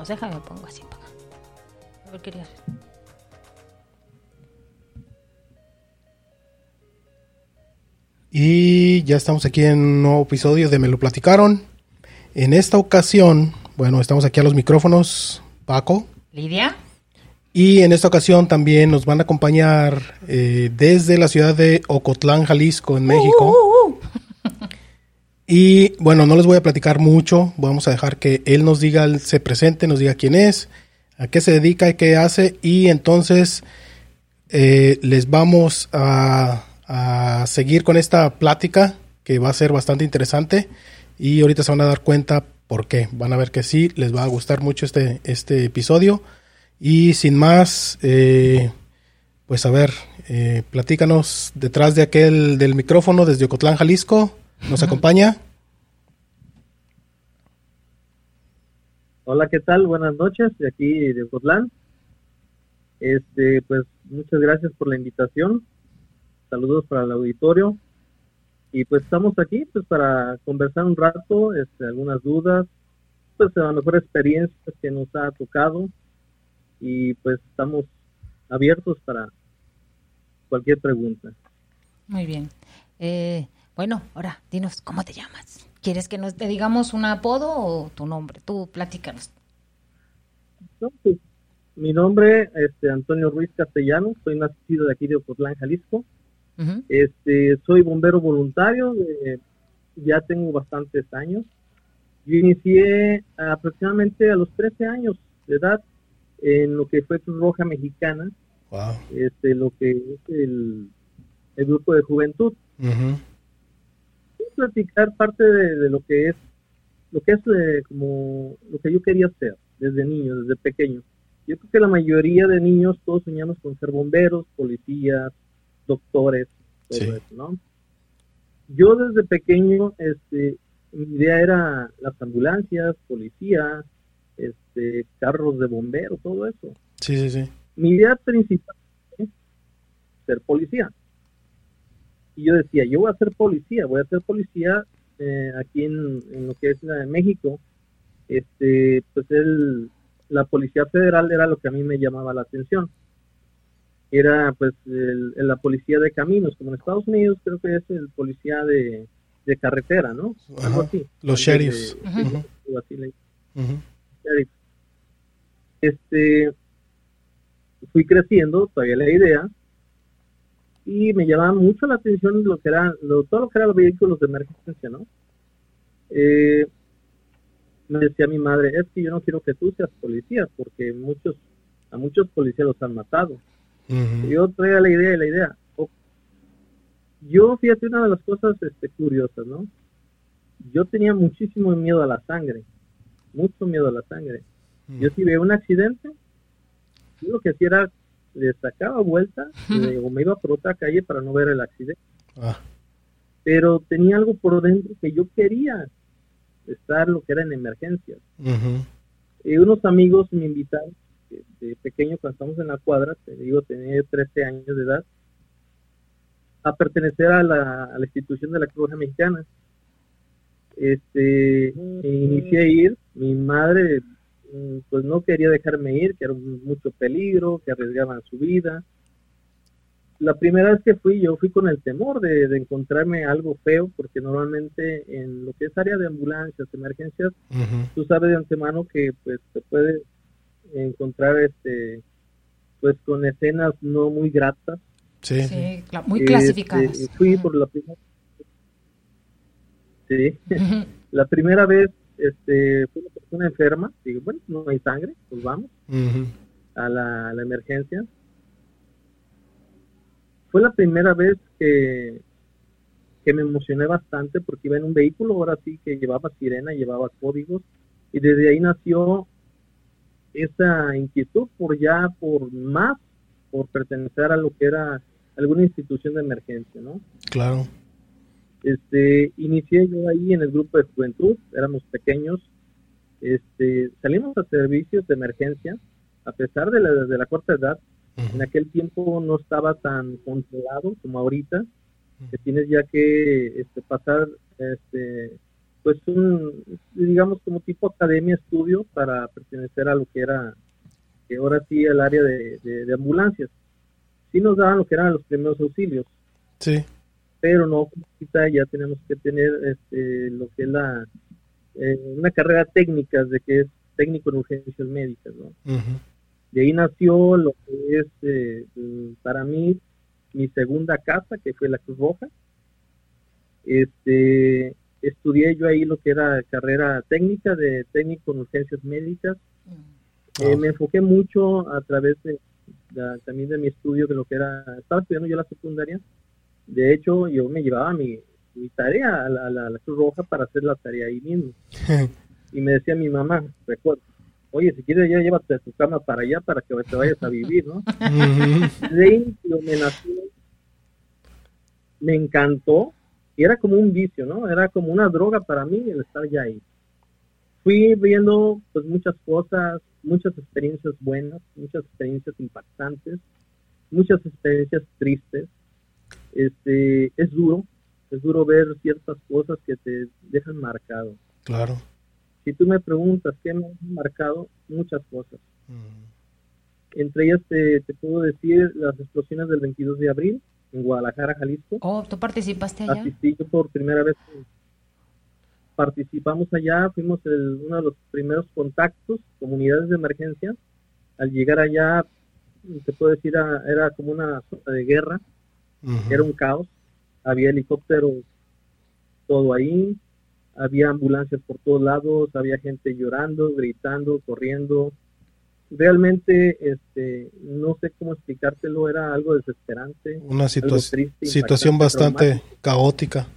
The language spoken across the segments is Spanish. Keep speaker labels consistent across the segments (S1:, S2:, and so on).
S1: ponemos. Déjame pongo así para acá. A ver, querías.
S2: Y ya estamos aquí en un nuevo episodio de Me lo platicaron. En esta ocasión, bueno, estamos aquí a los micrófonos, Paco.
S1: Lidia.
S2: Y en esta ocasión también nos van a acompañar desde la ciudad de Ocotlán, Jalisco, en México. Y bueno, no les voy a platicar mucho. Vamos a dejar que él nos diga, él se presente, nos diga quién es, a qué se dedica y qué hace. Y entonces les vamos a seguir con esta plática que va a ser bastante interesante. Y ahorita se van a dar cuenta por qué. Van a ver que sí, les va a gustar mucho este episodio. Y sin más, pues a ver, platícanos detrás de aquel del micrófono desde Ocotlán, Jalisco. ¿Nos acompaña?
S3: Hola, ¿qué tal? Buenas noches, de aquí de Ocotlán. Pues muchas gracias por la invitación. Saludos para el auditorio. Y pues estamos aquí pues para conversar un rato, algunas dudas, pues a lo mejor experiencias que nos ha tocado. Y pues estamos abiertos para cualquier pregunta.
S1: Muy bien. Bueno, ahora dinos, ¿cómo te llamas? ¿Quieres que te digamos un apodo o tu nombre? Tú platícanos.
S3: No, pues, mi nombre es Antonio Ruiz Castellanos, soy nacido de aquí de Ocotlán, Jalisco.
S1: Uh-huh.
S3: Soy bombero voluntario, ya tengo bastantes años. Yo inicié aproximadamente a los 13 años de edad en lo que fue Cruz Roja Mexicana,
S2: Wow.
S3: Lo que es el grupo de juventud.
S2: Uh-huh.
S3: Quiero platicar parte de lo que es como lo que yo quería hacer desde niño, desde pequeño. Yo creo que la mayoría de niños todos soñamos con ser bomberos, policías, doctores, todo
S2: Sí.
S3: eso, ¿no? Yo desde pequeño, mi idea era las ambulancias, policías, carros de bomberos, todo eso.
S2: Sí, sí, sí.
S3: Mi idea principal es ser policía. Y yo decía, yo voy a ser policía aquí en lo que es México. Pues la Policía Federal era lo que a mí me llamaba la atención. Era pues la policía de caminos, como en Estados Unidos creo que es el policía de carretera, ¿no? Algo
S2: Ajá.
S3: así.
S2: Los sheriffs.
S3: Algo así le-
S2: Uh-huh.
S3: sheriff. Fui creciendo, todavía la idea, y me llamaba mucho la atención todo lo que eran los vehículos de emergencia, ¿no? Me decía mi madre, es que yo no quiero que tú seas policía, porque a muchos policías los han matado.
S2: Uh-huh.
S3: Yo traía la idea. Yo, fíjate, una de las cosas curiosas, ¿no? Yo tenía muchísimo miedo a la sangre, mucho miedo a la sangre. Yo si veía un accidente, yo lo que hacía era, le sacaba vuelta o me iba por otra calle para no ver el accidente.
S2: Ah.
S3: Pero tenía algo por dentro que yo quería estar lo que era en emergencias.
S2: Uh-huh.
S3: Y unos amigos me invitaron, de pequeño cuando estamos en la cuadra, te digo, tenía 13 años de edad, a pertenecer a la institución de la Cruz Roja Mexicana. Inicié a ir, mi madre pues no quería dejarme ir, que era mucho peligro, que arriesgaban su vida. La primera vez que yo fui con el temor de encontrarme algo feo, porque normalmente en lo que es área de ambulancias, emergencias,
S2: Uh-huh.
S3: tú sabes de antemano que pues te puedes encontrar pues con escenas no muy gratas.
S2: Sí.
S1: Sí, muy clasificadas.
S3: Fui por la primera sí. La primera vez fue una persona enferma, digo, bueno, no hay sangre, pues vamos
S2: Uh-huh.
S3: a la emergencia. Fue la primera vez que me emocioné bastante porque iba en un vehículo, ahora sí que llevaba sirena, llevaba códigos, y desde ahí nació esa inquietud por pertenecer a lo que era alguna institución de emergencia, ¿no?
S2: Claro.
S3: Inicié yo ahí en el grupo de juventud, éramos pequeños, salimos a servicios de emergencia, a pesar de la corta edad.
S2: Uh-huh.
S3: En aquel tiempo no estaba tan controlado como ahorita, que tienes ya que pasar pues digamos como tipo academia estudio para pertenecer a lo que era, que ahora sí, el área de ambulancias. Sí nos daban lo que eran los primeros auxilios,
S2: Sí.
S3: pero no, ahorita ya tenemos que tener lo que es una carrera técnica, de que es técnico en urgencias médicas, ¿no?
S2: Ujú.
S3: De ahí nació lo que es para mí mi segunda casa, que fue la Cruz Roja. Estudié yo ahí lo que era carrera técnica de técnico en urgencias médicas. Me enfoqué mucho a través también de mi estudio de lo que era, estaba estudiando yo la secundaria. De hecho, yo me llevaba mi tarea a la Cruz Roja para hacer la tarea ahí mismo. Y me decía mi mamá, recuerdo, oye, si quieres ya llévate tu cama para allá para que te vayas a vivir, ¿no? De ahí me nació, me encantó, y era como un vicio, ¿no? Era como una droga para mí el estar ya ahí. Fui viendo pues muchas cosas, muchas experiencias buenas, muchas experiencias impactantes, muchas experiencias tristes. Es duro ver ciertas cosas que te dejan marcado.
S2: Claro.
S3: Si tú me preguntas qué me han marcado, muchas cosas. Entre ellas te puedo decir las explosiones del 22 de abril en Guadalajara, Jalisco.
S1: Oh, ¿tú participaste allá?
S3: Asistí yo por primera vez. Participamos allá, fuimos uno de los primeros contactos, comunidades de emergencia. Al llegar allá, te puedo decir, era como una zona de guerra. Era un caos. Había helicópteros todo ahí, había ambulancias por todos lados, había gente llorando, gritando, corriendo. Realmente, no sé cómo explicártelo, era algo desesperante.
S2: Una
S3: algo triste,
S2: situación bastante
S3: traumático.
S2: Caótica.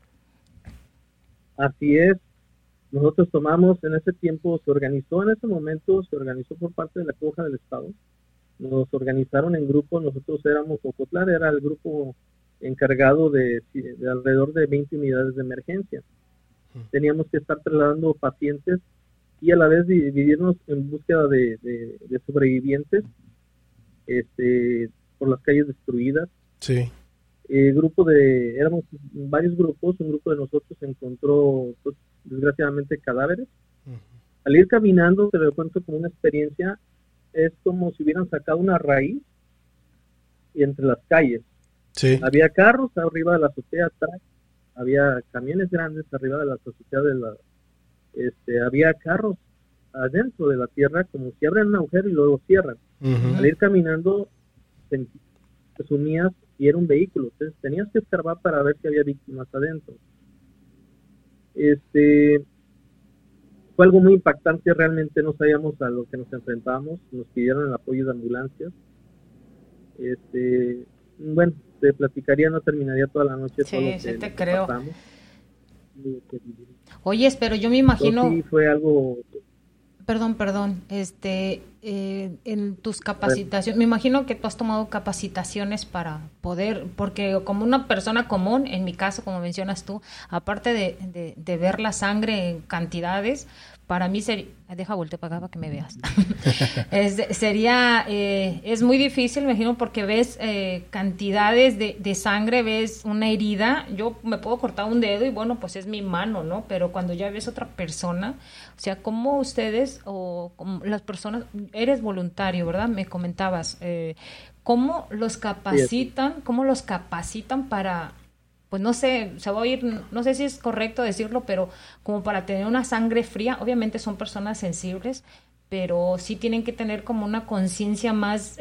S3: Así es. Nosotros tomamos, en ese tiempo se organizó por parte de la Cruz Roja del Estado. Nos organizaron en grupos, nosotros éramos Ocotlar, era el grupo encargado de alrededor de 20 unidades de emergencia. Teníamos que estar trasladando pacientes y a la vez dividirnos en búsqueda de sobrevivientes por las calles destruidas.
S2: Sí.
S3: Éramos varios grupos, un grupo de nosotros encontró pues, desgraciadamente cadáveres. Al ir caminando, te lo cuento como una experiencia, es como si hubieran sacado una raíz y entre las calles.
S2: Sí.
S3: Había carros arriba de la azotea atrás, había camiones grandes arriba de la azotea había carros adentro de la tierra, como si abren un agujero y luego cierran. Al ir caminando, te sumías y era un vehículo, entonces tenías que escarbar para ver si había víctimas adentro. Fue algo muy impactante, realmente no sabíamos a lo que nos enfrentábamos, nos pidieron el apoyo de ambulancias. Bueno, te platicaría, no terminaría toda la noche.
S1: Sí,
S3: todo lo que
S1: sí te creo.
S3: pasamos.
S1: Oye, pero yo me imagino...
S3: Sí, fue algo...
S1: Perdón, en tus capacitaciones, me imagino que tú has tomado capacitaciones para poder, porque como una persona común, en mi caso, como mencionas tú, aparte de ver la sangre en cantidades, para mí sería, deja voltear para acá para que me veas, es muy difícil, me imagino, porque ves cantidades de sangre, ves una herida, yo me puedo cortar un dedo y bueno, pues es mi mano, ¿no? Pero cuando ya ves otra persona, o sea, ¿cómo ustedes o como las personas, eres voluntario, ¿verdad? Me comentabas, ¿cómo los capacitan para... Pues no sé, se va a oír, no sé si es correcto decirlo, pero como para tener una sangre fría, obviamente son personas sensibles, pero sí tienen que tener como una conciencia más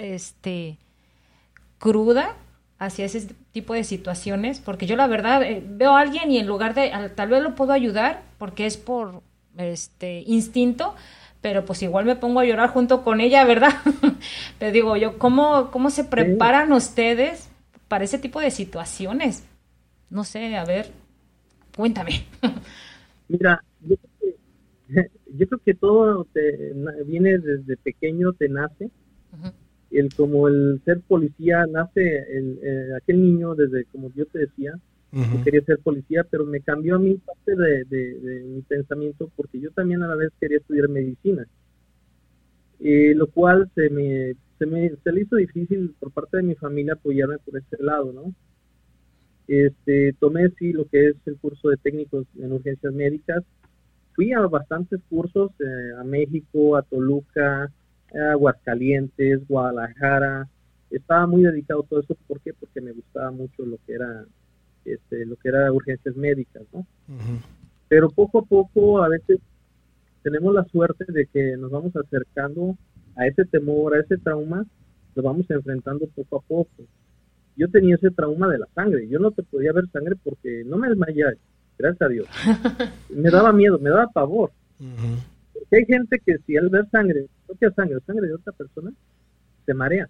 S1: cruda hacia ese tipo de situaciones, porque yo la verdad veo a alguien y en lugar de, tal vez lo puedo ayudar porque es por instinto, pero pues igual me pongo a llorar junto con ella, ¿verdad? Pero digo yo, ¿cómo se preparan ustedes para ese tipo de situaciones? No sé, a ver, cuéntame.
S3: Mira, yo creo que todo viene desde pequeño, te nace. Uh-huh. Como el ser policía, nace aquel niño desde, como yo te decía, uh-huh, que quería ser policía, pero me cambió a mí parte de mi pensamiento porque yo también a la vez quería estudiar medicina. Lo cual se le hizo difícil por parte de mi familia apoyarme por ese lado, ¿no? Tomé sí lo que es el curso de técnicos en urgencias médicas. Fui a bastantes cursos, a México, a Toluca, a Aguascalientes, Guadalajara. Estaba muy dedicado a todo eso. ¿Por qué? Porque me gustaba mucho lo que era urgencias médicas, ¿no?
S2: Uh-huh.
S3: Pero poco a poco, a veces tenemos la suerte de que nos vamos acercando a ese temor, a ese trauma, lo vamos enfrentando poco a poco. Yo tenía ese trauma de la sangre. Yo no te podía ver sangre porque no me desmayé, gracias a Dios. Me daba miedo, me daba pavor.
S2: Uh-huh.
S3: Porque hay gente que si al ver sangre, propia sangre de otra persona, se marea.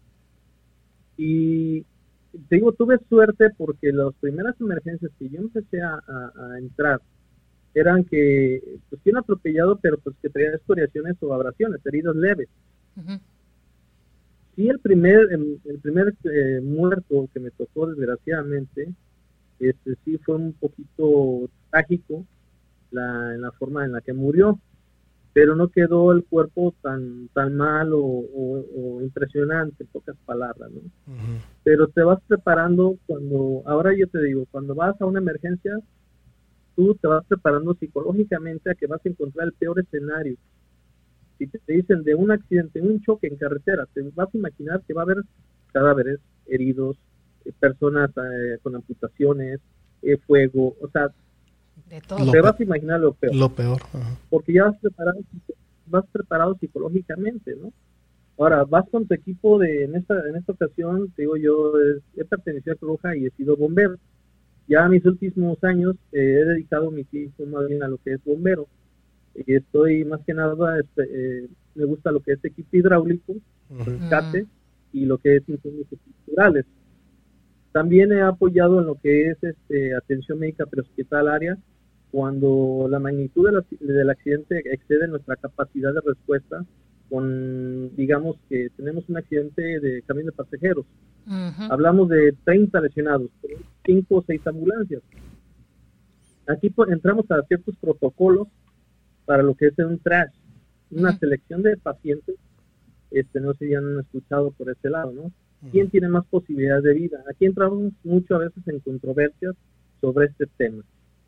S3: Y te digo, tuve suerte porque las primeras emergencias que yo empecé a entrar eran que, pues, tiene atropellado, pero pues que traía escoriaciones o abrasiones, heridas leves.
S1: Uh-huh.
S3: Sí, el primer muerto que me tocó, desgraciadamente, sí fue un poquito trágico en la forma en la que murió, pero no quedó el cuerpo tan mal o impresionante, en pocas palabras, ¿no?
S2: Uh-huh.
S3: Pero te vas preparando ahora yo te digo, cuando vas a una emergencia, tú te vas preparando psicológicamente a que vas a encontrar el peor escenario. Si te dicen de un accidente, un choque en carretera, te vas a imaginar que va a haber cadáveres, heridos, personas con amputaciones, fuego, o sea,
S1: de todo.
S3: Te vas a imaginar lo peor.
S2: Lo peor. Uh-huh.
S3: Porque ya vas preparado psicológicamente, ¿no? Ahora, vas con tu equipo en esta ocasión, te digo yo, he pertenecido a Cruz Roja y he sido bombero. Ya en mis últimos años he dedicado mi tiempo más bien a lo que es bombero. Y estoy más que nada, me gusta lo que es equipo hidráulico, rescate, y lo que es incendios estructurales. También he apoyado en lo que es atención médica prehospitalaria cuando la magnitud del accidente excede nuestra capacidad de respuesta, digamos que tenemos un accidente de camión de pasajeros. Uh-huh. Hablamos de 30 lesionados, 5 o 6 ambulancias. Aquí entramos a ciertos protocolos para lo que es un triage, una selección de pacientes, no sé si han escuchado por ese lado, ¿no? ¿Quién tiene más posibilidades de vida? Aquí entramos mucho a veces en controversias sobre este tema.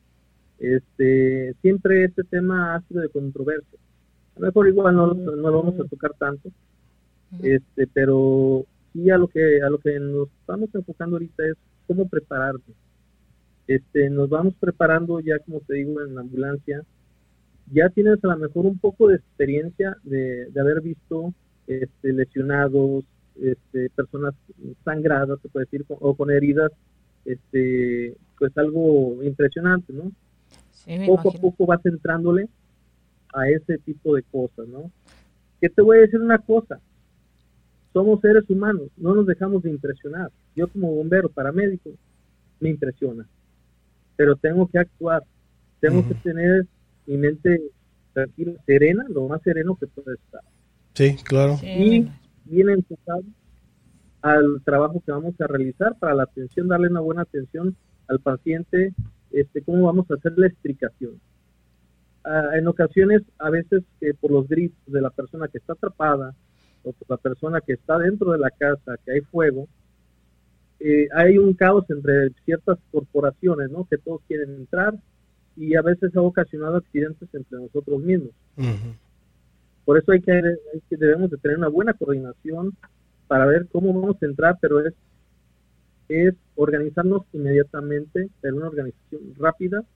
S3: Siempre este tema ha sido de controversia. A lo mejor igual no lo vamos a tocar tanto, pero sí a lo que nos estamos enfocando ahorita es cómo prepararte. Nos vamos preparando ya, como te digo, en la ambulancia. Ya tienes a lo mejor un poco de experiencia de haber visto lesionados, personas sangradas, se puede decir, o con heridas, pues algo impresionante, ¿no?
S1: Sí,
S3: poco a poco vas entrándole a ese tipo de cosas, ¿no? Que te voy a decir una cosa, somos seres humanos, no nos dejamos de impresionar. Yo como bombero, paramédico, me impresiona, pero tengo que actuar, tengo que tener mi mente tranquila, serena, lo más sereno que pueda estar.
S2: Sí, claro.
S3: Y bien enfocado al trabajo que vamos a realizar para la atención, darle una buena atención al paciente, cómo vamos a hacer la explicación. En ocasiones, a veces por los gritos de la persona que está atrapada o por la persona que está dentro de la casa, que hay fuego, hay un caos entre ciertas corporaciones, ¿no? Que todos quieren entrar y a veces ha ocasionado accidentes entre nosotros mismos. Uh-huh. Por eso debemos de tener una buena coordinación para ver cómo vamos a entrar, pero es organizarnos inmediatamente, tener una organización rápida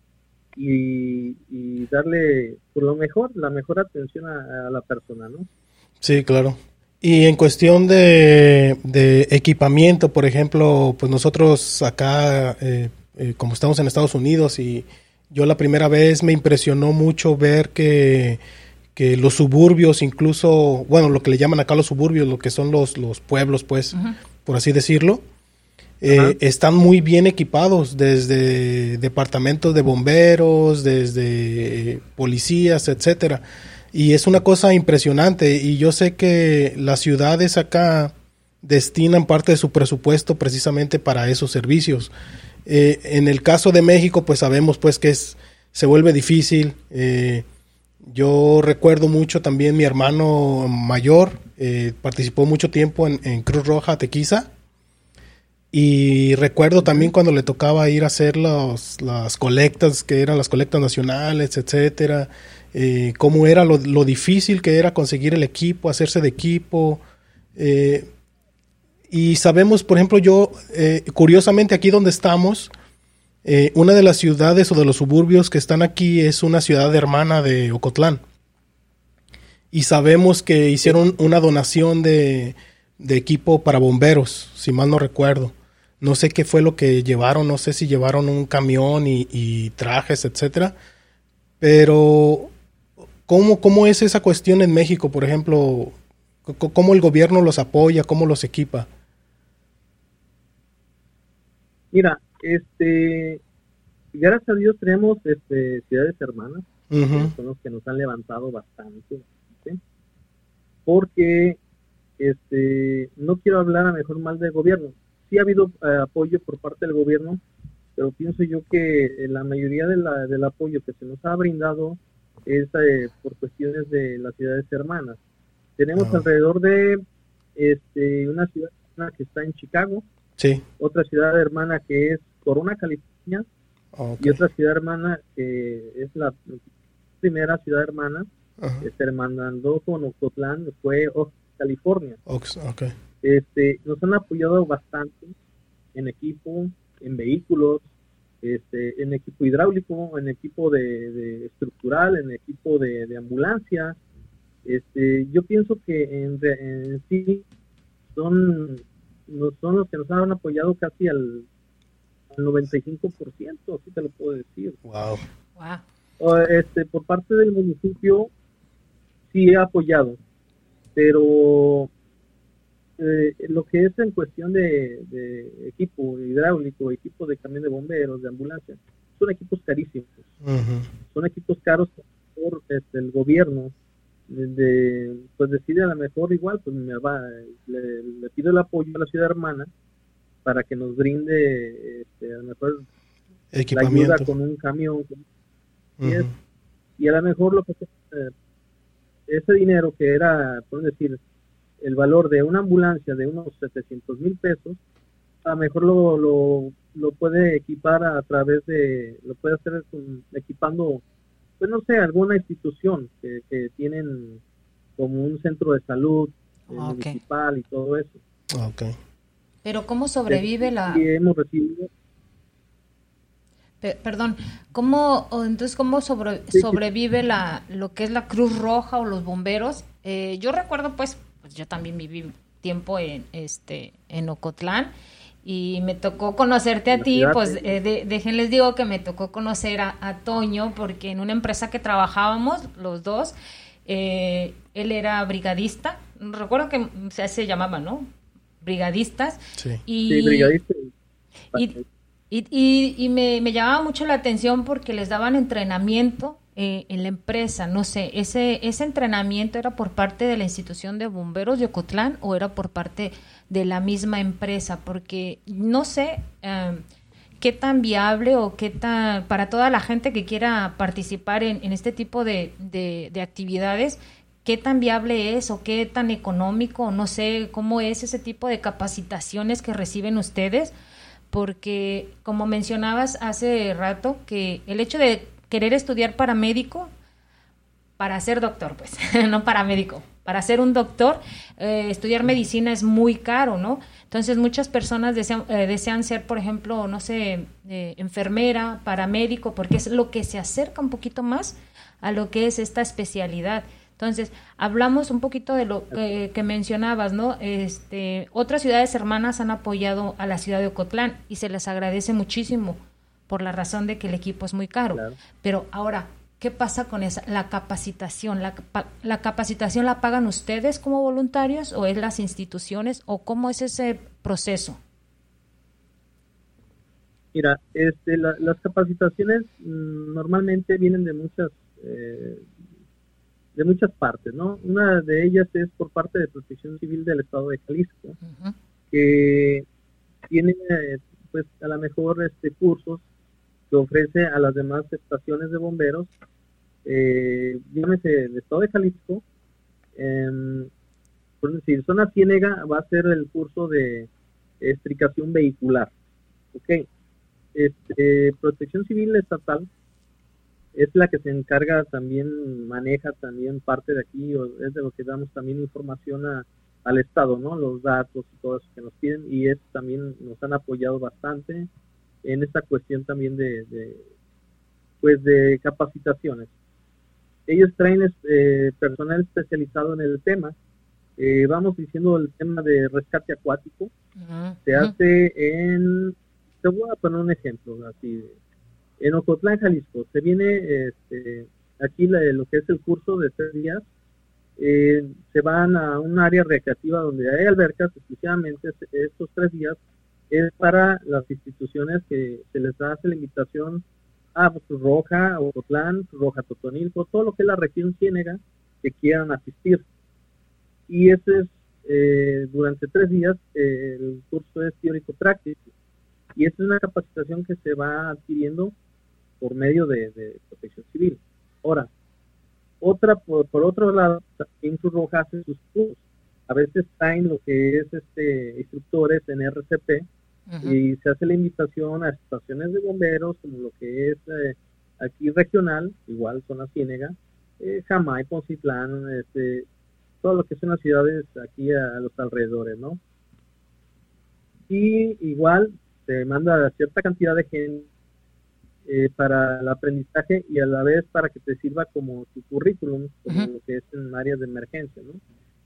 S3: y darle por la mejor atención a la persona, ¿no?
S2: Sí, claro. Y en cuestión de equipamiento, por ejemplo, pues nosotros acá, como estamos en Estados Unidos, y yo la primera vez me impresionó mucho ver que los suburbios, incluso, bueno, lo que le llaman acá los suburbios, lo que son los pueblos, pues, uh-huh, por así decirlo, están muy bien equipados, desde departamentos de bomberos, desde policías, etcétera. Y es una cosa impresionante, y yo sé que las ciudades acá destinan parte de su presupuesto precisamente para esos servicios. En el caso de México, pues sabemos pues que se vuelve difícil. Yo recuerdo mucho también mi hermano mayor, participó mucho tiempo en Cruz Roja Tequiza, Y recuerdo también cuando le tocaba ir a hacer las colectas, que eran las colectas nacionales, etcétera, cómo era lo difícil que era conseguir el equipo, hacerse de equipo. Y sabemos, por ejemplo, curiosamente aquí donde estamos, una de las ciudades o de los suburbios que están aquí es una ciudad hermana de Ocotlán. Y sabemos que hicieron una donación de equipo para bomberos, si mal no recuerdo. No sé qué fue lo que llevaron, no sé si llevaron un camión y trajes, etcétera. Pero, ¿cómo es esa cuestión en México, por ejemplo? ¿Cómo el gobierno los apoya, cómo los equipa?
S3: Mira, gracias a Dios tenemos ciudades hermanas,
S2: Uh-huh.
S3: son los que nos han levantado bastante, ¿sí? Porque no quiero hablar a mejor mal del gobierno. Sí ha habido apoyo por parte del gobierno, pero pienso yo que la mayoría del apoyo que se nos ha brindado es por cuestiones de las ciudades hermanas. Tenemos alrededor de una ciudad hermana que está en Chicago,
S2: Sí.
S3: otra ciudad hermana que es Corona, California,
S2: Okay.
S3: y otra ciudad hermana que es la primera ciudad hermana,
S2: Uh-huh.
S3: hermanando con Ocotlán, fue California.
S2: Okay.
S3: Nos han apoyado bastante en equipo, en vehículos, en equipo hidráulico, en equipo de estructural, en equipo de ambulancia. Yo pienso que en sí son los que nos han apoyado casi al 95%, así te lo puedo decir.
S2: Wow.
S3: Por parte del municipio sí he apoyado, pero lo que es en cuestión de equipo hidráulico, equipo de camión de bomberos, de ambulancia, son equipos carísimos.
S2: Uh-huh.
S3: Son equipos caros por el gobierno. Pues decide a lo mejor igual, pues le pido el apoyo a la ciudad hermana para que nos brinde a lo mejor la ayuda con un camión.
S2: Uh-huh.
S3: Y a lo mejor lo que ese dinero que era, por decir, el valor de una ambulancia de unos 700,000 pesos, a lo mejor lo puede equipar a través lo puede hacer equipando, pues no sé, alguna institución que tienen como un centro de salud municipal y todo eso.
S2: Okay.
S1: Pero ¿cómo sobrevive
S3: y hemos recibido...
S1: Perdón, ¿cómo sobrevive lo que es la Cruz Roja o los bomberos? Yo recuerdo, pues yo también viví tiempo en Ocotlán y me tocó conocerte a ti, pues déjenles digo que me tocó conocer a Toño porque en una empresa que trabajábamos los dos, él era brigadista, recuerdo que se llamaba, ¿no? Brigadistas.
S3: Sí, brigadistas.
S1: Y me llamaba mucho la atención porque les daban entrenamiento en la empresa. No sé, ese entrenamiento era por parte de la institución de bomberos de Ocotlán o era por parte de la misma empresa, porque no sé qué tan viable o qué tan para toda la gente que quiera participar en este tipo de actividades, qué tan viable es o qué tan económico, no sé cómo es ese tipo de capacitaciones que reciben ustedes. Porque, como mencionabas hace rato, que el hecho de querer estudiar paramédico, para ser doctor, pues, no paramédico, para ser un doctor, estudiar medicina es muy caro, ¿no? Entonces, muchas personas desean ser, por ejemplo, no sé, enfermera, paramédico, porque es lo que se acerca un poquito más a lo que es esta especialidad. Entonces, hablamos un poquito de lo que mencionabas, ¿no? Otras ciudades hermanas han apoyado a la ciudad de Ocotlán y se les agradece muchísimo por la razón de que el equipo es muy caro. Claro. Pero ahora, ¿qué pasa con la capacitación? ¿La capacitación la pagan ustedes como voluntarios o es las instituciones o cómo es ese proceso?
S3: Mira, las capacitaciones normalmente vienen de muchas partes, ¿no? Una de ellas es por parte de Protección Civil del Estado de Jalisco, uh-huh, que tiene, pues, a lo mejor cursos que ofrece a las demás estaciones de bomberos, llámese el Estado de Jalisco, por decir, Zona Ciénega va a ser el curso de estricación vehicular. Ok. Protección Civil Estatal es la que se encarga también, maneja también parte de aquí, o es de lo que damos también información al Estado, ¿no? Los datos y todo eso que nos piden, y es también nos han apoyado bastante en esta cuestión también de capacitaciones. Ellos traen personal especializado en el tema. Vamos diciendo el tema de rescate acuático. Se hace te voy a poner un ejemplo así. En Ocotlán, Jalisco, se viene aquí lo que es el curso de 3 días. Se van a un área recreativa donde hay albercas exclusivamente. Estos 3 días es para las instituciones que se les hace la invitación a Roja, Ocotlán, Roja Totonilco, todo lo que es la región Ciénega que quieran asistir. Y ese es, durante 3 días, el curso es teórico-práctico. Y esta es una capacitación que se va adquiriendo por medio de Protección Civil. Ahora, por otro lado, también Cruz Roja hace sus cursos. A veces traen lo que es instructores en RCP, y se hace la invitación a estaciones de bomberos, como lo que es aquí regional, igual zona Ciénega, Jamay, Poncitlán, todo lo que son las ciudades aquí a los alrededores, ¿no? Y igual se manda cierta cantidad de gente para el aprendizaje y a la vez para que te sirva como tu currículum, como lo que es en áreas de emergencia, ¿no?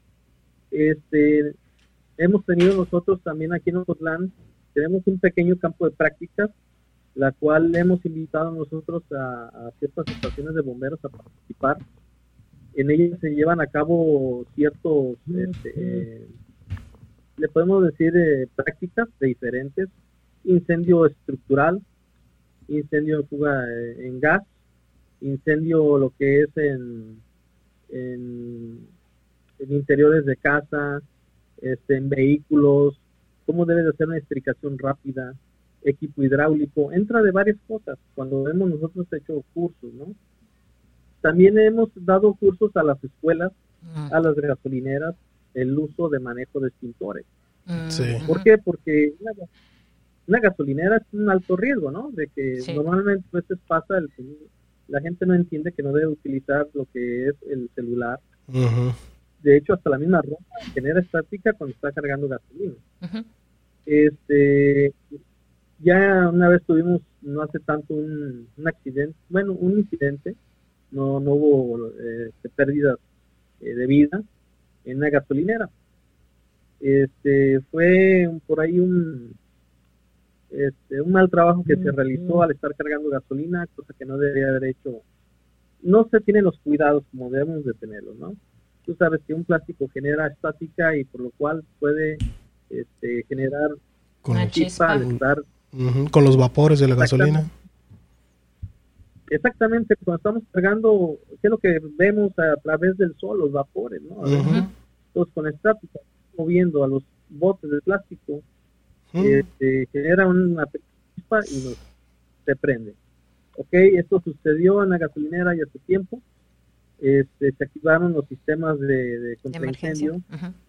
S3: Hemos tenido nosotros también aquí en Ocotlán, tenemos un pequeño campo de prácticas, la cual hemos invitado nosotros a ciertas estaciones de bomberos a participar. En ellas se llevan a cabo ciertos, le podemos decir, prácticas de diferentes: incendio estructural, incendio de fuga en gas, incendio lo que es en interiores de casa, en vehículos, cómo debe de hacer una estricación rápida, equipo hidráulico, entra de varias cosas cuando hemos nosotros hecho cursos, ¿no? También hemos dado cursos a las escuelas, a las gasolineras, el uso de manejo de extintores.
S2: Sí.
S3: ¿Por qué? Porque una gasolinera es un alto riesgo, ¿no? De que normalmente a veces pasa, la gente no entiende que no debe utilizar lo que es el celular. De hecho, hasta la misma ropa genera estática cuando está cargando gasolina. Ya una vez tuvimos, no hace tanto, un accidente, bueno, un incidente, no hubo pérdidas de vida en una gasolinera. Fue por ahí un mal trabajo que se realizó al estar cargando gasolina, cosa que no debería haber hecho. No se tienen los cuidados como debemos de tenerlos, ¿no? Tú sabes que un plástico genera estática y por lo cual puede generar
S2: una
S1: chispa
S3: al estar
S2: con los vapores de la gasolina.
S3: Exactamente, cuando estamos cargando, ¿qué es lo que vemos a través del sol? Los vapores, ¿no? Entonces, con estática, moviendo a los botes de plástico, genera una chispa y se prende. Ok, esto sucedió en la gasolinera ya hace tiempo. Se activaron los sistemas de contraincendio,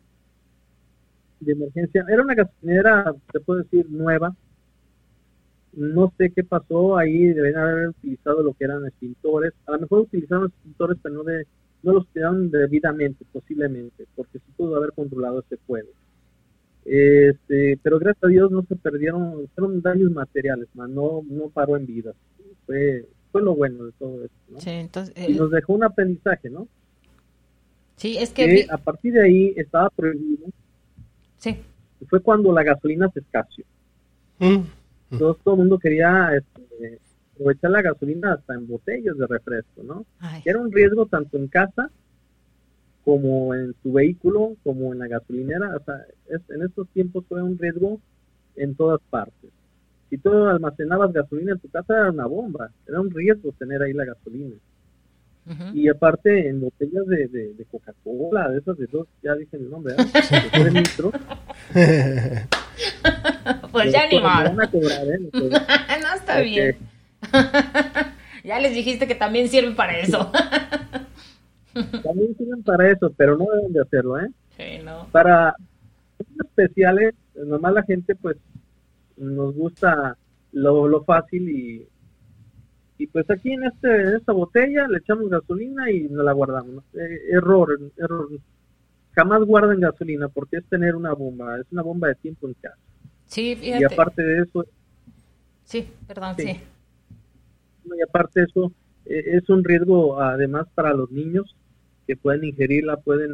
S3: de emergencia. Era una gasolinera, se puede decir, nueva. No sé qué pasó ahí, deben haber utilizado lo que eran extintores. A lo mejor utilizaron extintores, pero no los utilizaron debidamente, posiblemente, porque sí pudo haber controlado ese fuego. Pero gracias a Dios no se perdieron, fueron daños materiales, no paró en vida. Fue lo bueno de todo esto, ¿no?
S1: Sí, entonces,
S3: y nos dejó un aprendizaje, ¿no?
S1: Sí, es que
S3: a partir de ahí estaba prohibido.
S1: Sí.
S3: Y fue cuando la gasolina se escaseó. Entonces todo el mundo quería aprovechar la gasolina hasta en botellas de refresco, ¿no? Era un riesgo tanto en casa como en tu vehículo, como en la gasolinera. O sea, en estos tiempos fue un riesgo en todas partes. Si tú almacenabas gasolina en tu casa, era una bomba, era un riesgo tener ahí la gasolina. Y aparte en botellas de Coca-Cola, de esas de dos, ya dije el nombre, de litros.
S1: Pues ya ni más.
S3: No
S1: está bien. Ya les dijiste que también sirven para eso.
S3: También sirven para eso, pero no deben de hacerlo, ¿eh?
S1: Sí, no.
S3: Para especiales, nomás la gente pues nos gusta lo fácil y pues aquí en esta botella le echamos gasolina y nos la guardamos, ¿no? Error, jamás guarden gasolina porque es tener una bomba, es una bomba de tiempo en casa.
S1: Sí, fíjate.
S3: Y aparte de eso...
S1: Sí, perdón, sí.
S3: Y aparte de eso, es un riesgo además para los niños que pueden ingerirla, pueden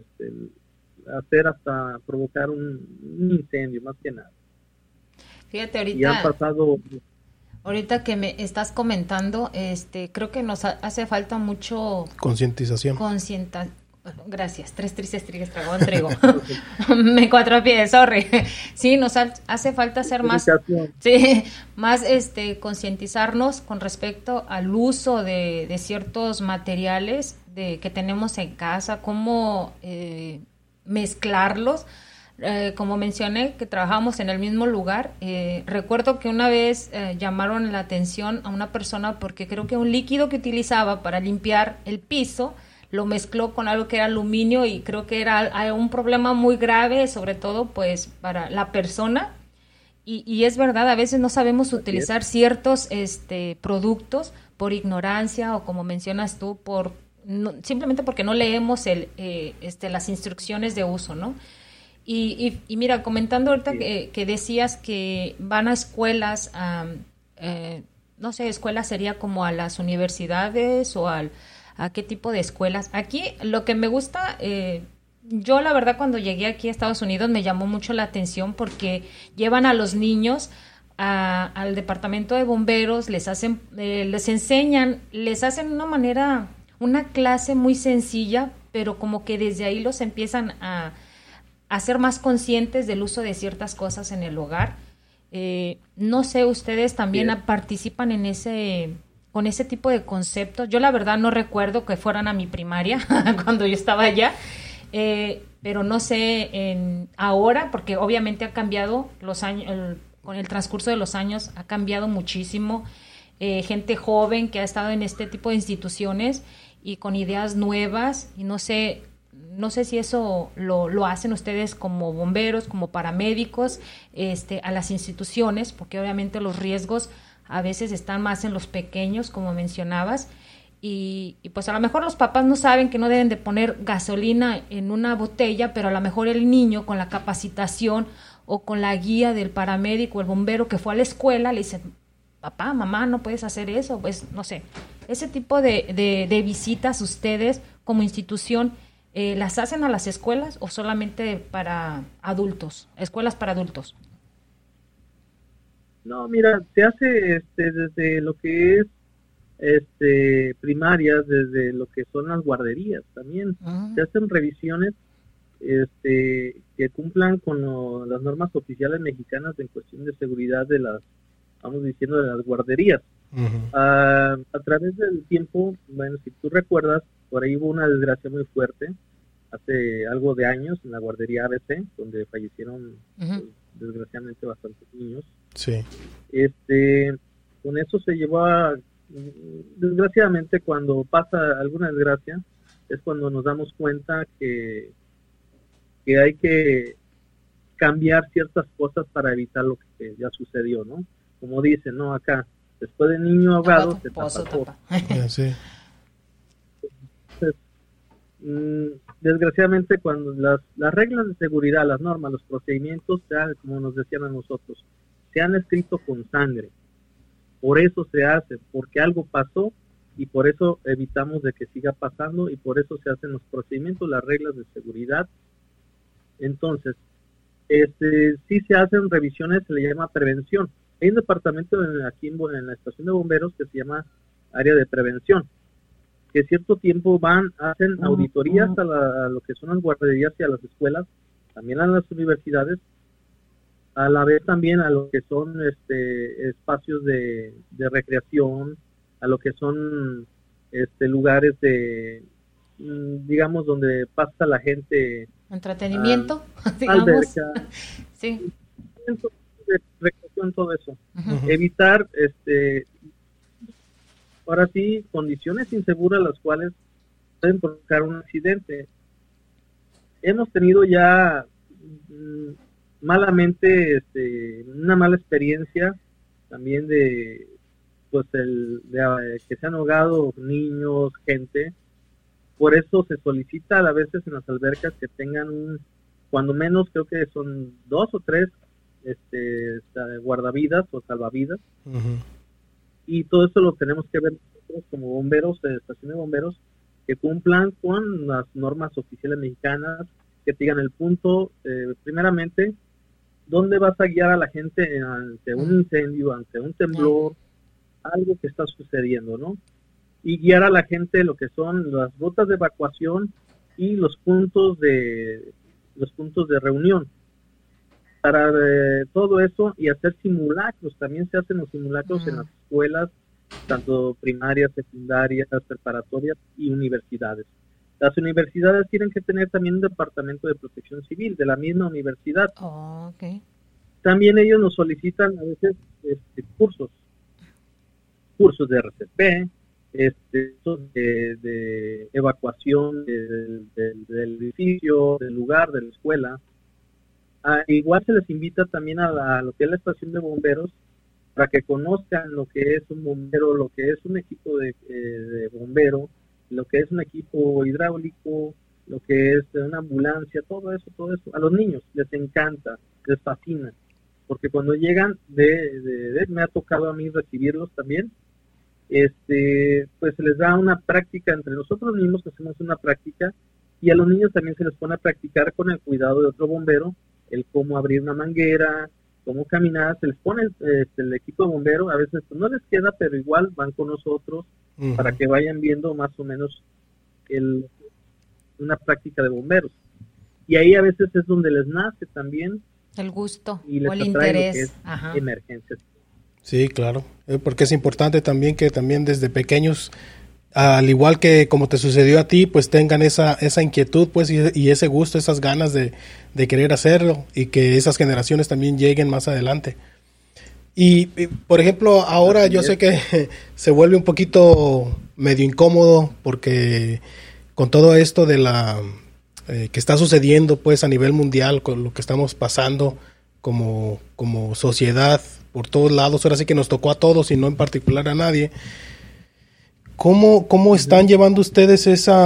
S3: hacer hasta provocar un incendio, más que nada.
S1: Fíjate,
S3: Y han pasado...
S1: Ahorita que me estás comentando, creo que nos hace falta mucho...
S2: Concientización.
S1: Gracias, tres tristes trigues, tragón, trigo. Me cuatro pies, sorry. Sí, nos hace falta hacer más, sí, más concientizarnos con respecto al uso de ciertos materiales que tenemos en casa, cómo mezclarlos. Como mencioné, que trabajamos en el mismo lugar, recuerdo que una vez llamaron la atención a una persona porque creo que un líquido que utilizaba para limpiar el piso lo mezcló con algo que era aluminio y creo que era un problema muy grave, sobre todo pues para la persona. Y es verdad, a veces no sabemos utilizar ciertos productos por ignorancia o como mencionas tú, simplemente porque no leemos las instrucciones de uso, ¿no? Y mira, comentando ahorita que decías que van a escuelas, no sé, escuelas sería como a las universidades o a qué tipo de escuelas. Aquí lo que me gusta, yo la verdad cuando llegué aquí a Estados Unidos me llamó mucho la atención porque llevan a los niños al departamento de bomberos, les enseñan, les hacen una clase muy sencilla, pero como que desde ahí los empiezan a ser más conscientes del uso de ciertas cosas en el hogar. No sé, ustedes también participan con ese tipo de conceptos. Yo la verdad no recuerdo que fueran a mi primaria cuando yo estaba allá, pero no sé ahora, porque obviamente ha cambiado los años, con el transcurso de los años ha cambiado muchísimo. Gente joven que ha estado en este tipo de instituciones y con ideas nuevas, y no sé si eso lo hacen ustedes como bomberos, como paramédicos, a las instituciones, porque obviamente los riesgos a veces están más en los pequeños, como mencionabas, y pues a lo mejor los papás no saben que no deben de poner gasolina en una botella, pero a lo mejor el niño con la capacitación o con la guía del paramédico, el bombero que fue a la escuela, le dice, papá, mamá, no puedes hacer eso, pues no sé. Ese tipo de visitas ustedes como institución, ¿las hacen a las escuelas o solamente para adultos, escuelas para adultos?
S3: No, mira, se hace desde lo que es primarias, desde lo que son las guarderías también. Se hacen revisiones que cumplan con las normas oficiales mexicanas en cuestión de seguridad de las guarderías. A través del tiempo, bueno, si tú recuerdas, por ahí hubo una desgracia muy fuerte hace algo de años en la guardería ABC, donde fallecieron desgraciadamente bastantes niños.
S2: Sí.
S3: Con eso se llevó desgraciadamente, cuando pasa alguna desgracia, es cuando nos damos cuenta que hay que cambiar ciertas cosas para evitar lo que ya sucedió, ¿no? Como dicen, ¿no? Acá, después de niño ahogado, se tapa el pozo.
S2: Sí.
S3: Entonces, desgraciadamente, cuando las reglas de seguridad, las normas, los procedimientos, como nos decían a nosotros, se han escrito con sangre. Por eso se hace, porque algo pasó y por eso evitamos de que siga pasando y por eso se hacen los procedimientos, las reglas de seguridad. Entonces, sí se hacen revisiones, se le llama prevención. Hay un departamento aquí en la estación de bomberos que se llama área de prevención, que cierto tiempo hacen auditorías a lo que son las guarderías y a las escuelas, también a las universidades, a la vez también a lo que son espacios de recreación, a lo que son lugares digamos, donde pasa la gente.
S1: Entretenimiento, digamos.
S3: Alberca,
S1: sí.
S3: De recreación, todo eso. Evitar, ahora sí, condiciones inseguras las cuales pueden provocar un accidente. Hemos tenido ya malamente, una mala experiencia también de que se han ahogado niños, gente. Por eso se solicita a veces en las albercas que tengan cuando menos creo que son 2 o 3 guardavidas o salvavidas.
S2: Uh-huh.
S3: Y todo eso lo tenemos que ver nosotros como bomberos, estación de bomberos, que cumplan con las normas oficiales mexicanas, que te digan el punto, primeramente, dónde vas a guiar a la gente ante un incendio, ante un temblor, algo que está sucediendo, ¿no? Y guiar a la gente lo que son las rutas de evacuación y los puntos de reunión. Para todo eso y hacer simulacros, también se hacen los simulacros en las escuelas, tanto primarias, secundarias, preparatorias y universidades. Las universidades tienen que tener también un departamento de protección civil de la misma universidad.
S1: Oh, okay.
S3: También ellos nos solicitan a veces cursos de RCP, de evacuación del edificio, del lugar, de la escuela. Igual se les invita también a lo que es la estación de bomberos para que conozcan lo que es un bombero, lo que es un equipo de bombero, lo que es un equipo hidráulico, lo que es una ambulancia, todo eso. A los niños les encanta, les fascina, porque cuando llegan me ha tocado a mí recibirlos también, pues se les da una práctica entre nosotros mismos, que hacemos una práctica, y a los niños también se les pone a practicar con el cuidado de otro bombero, el cómo abrir una manguera, cómo caminar, se les pone el equipo de bombero, a veces pues, no les queda, pero igual van con nosotros para que vayan viendo más o menos una práctica de bomberos. Y ahí a veces es donde les nace también
S1: el gusto
S3: y les
S1: o el
S3: interés,
S1: interés.
S3: Emergencias.
S2: Sí, claro, porque es importante también que también desde pequeños, al igual que como te sucedió a ti, pues tengan esa inquietud, pues, y ese gusto, esas ganas de querer hacerlo, y que esas generaciones también lleguen más adelante. Y por ejemplo, ahora yo sé que se vuelve un poquito medio incómodo, porque con todo esto de que está sucediendo pues a nivel mundial, con lo que estamos pasando como sociedad por todos lados, ahora sí que nos tocó a todos y no en particular a nadie. ¿Cómo están llevando ustedes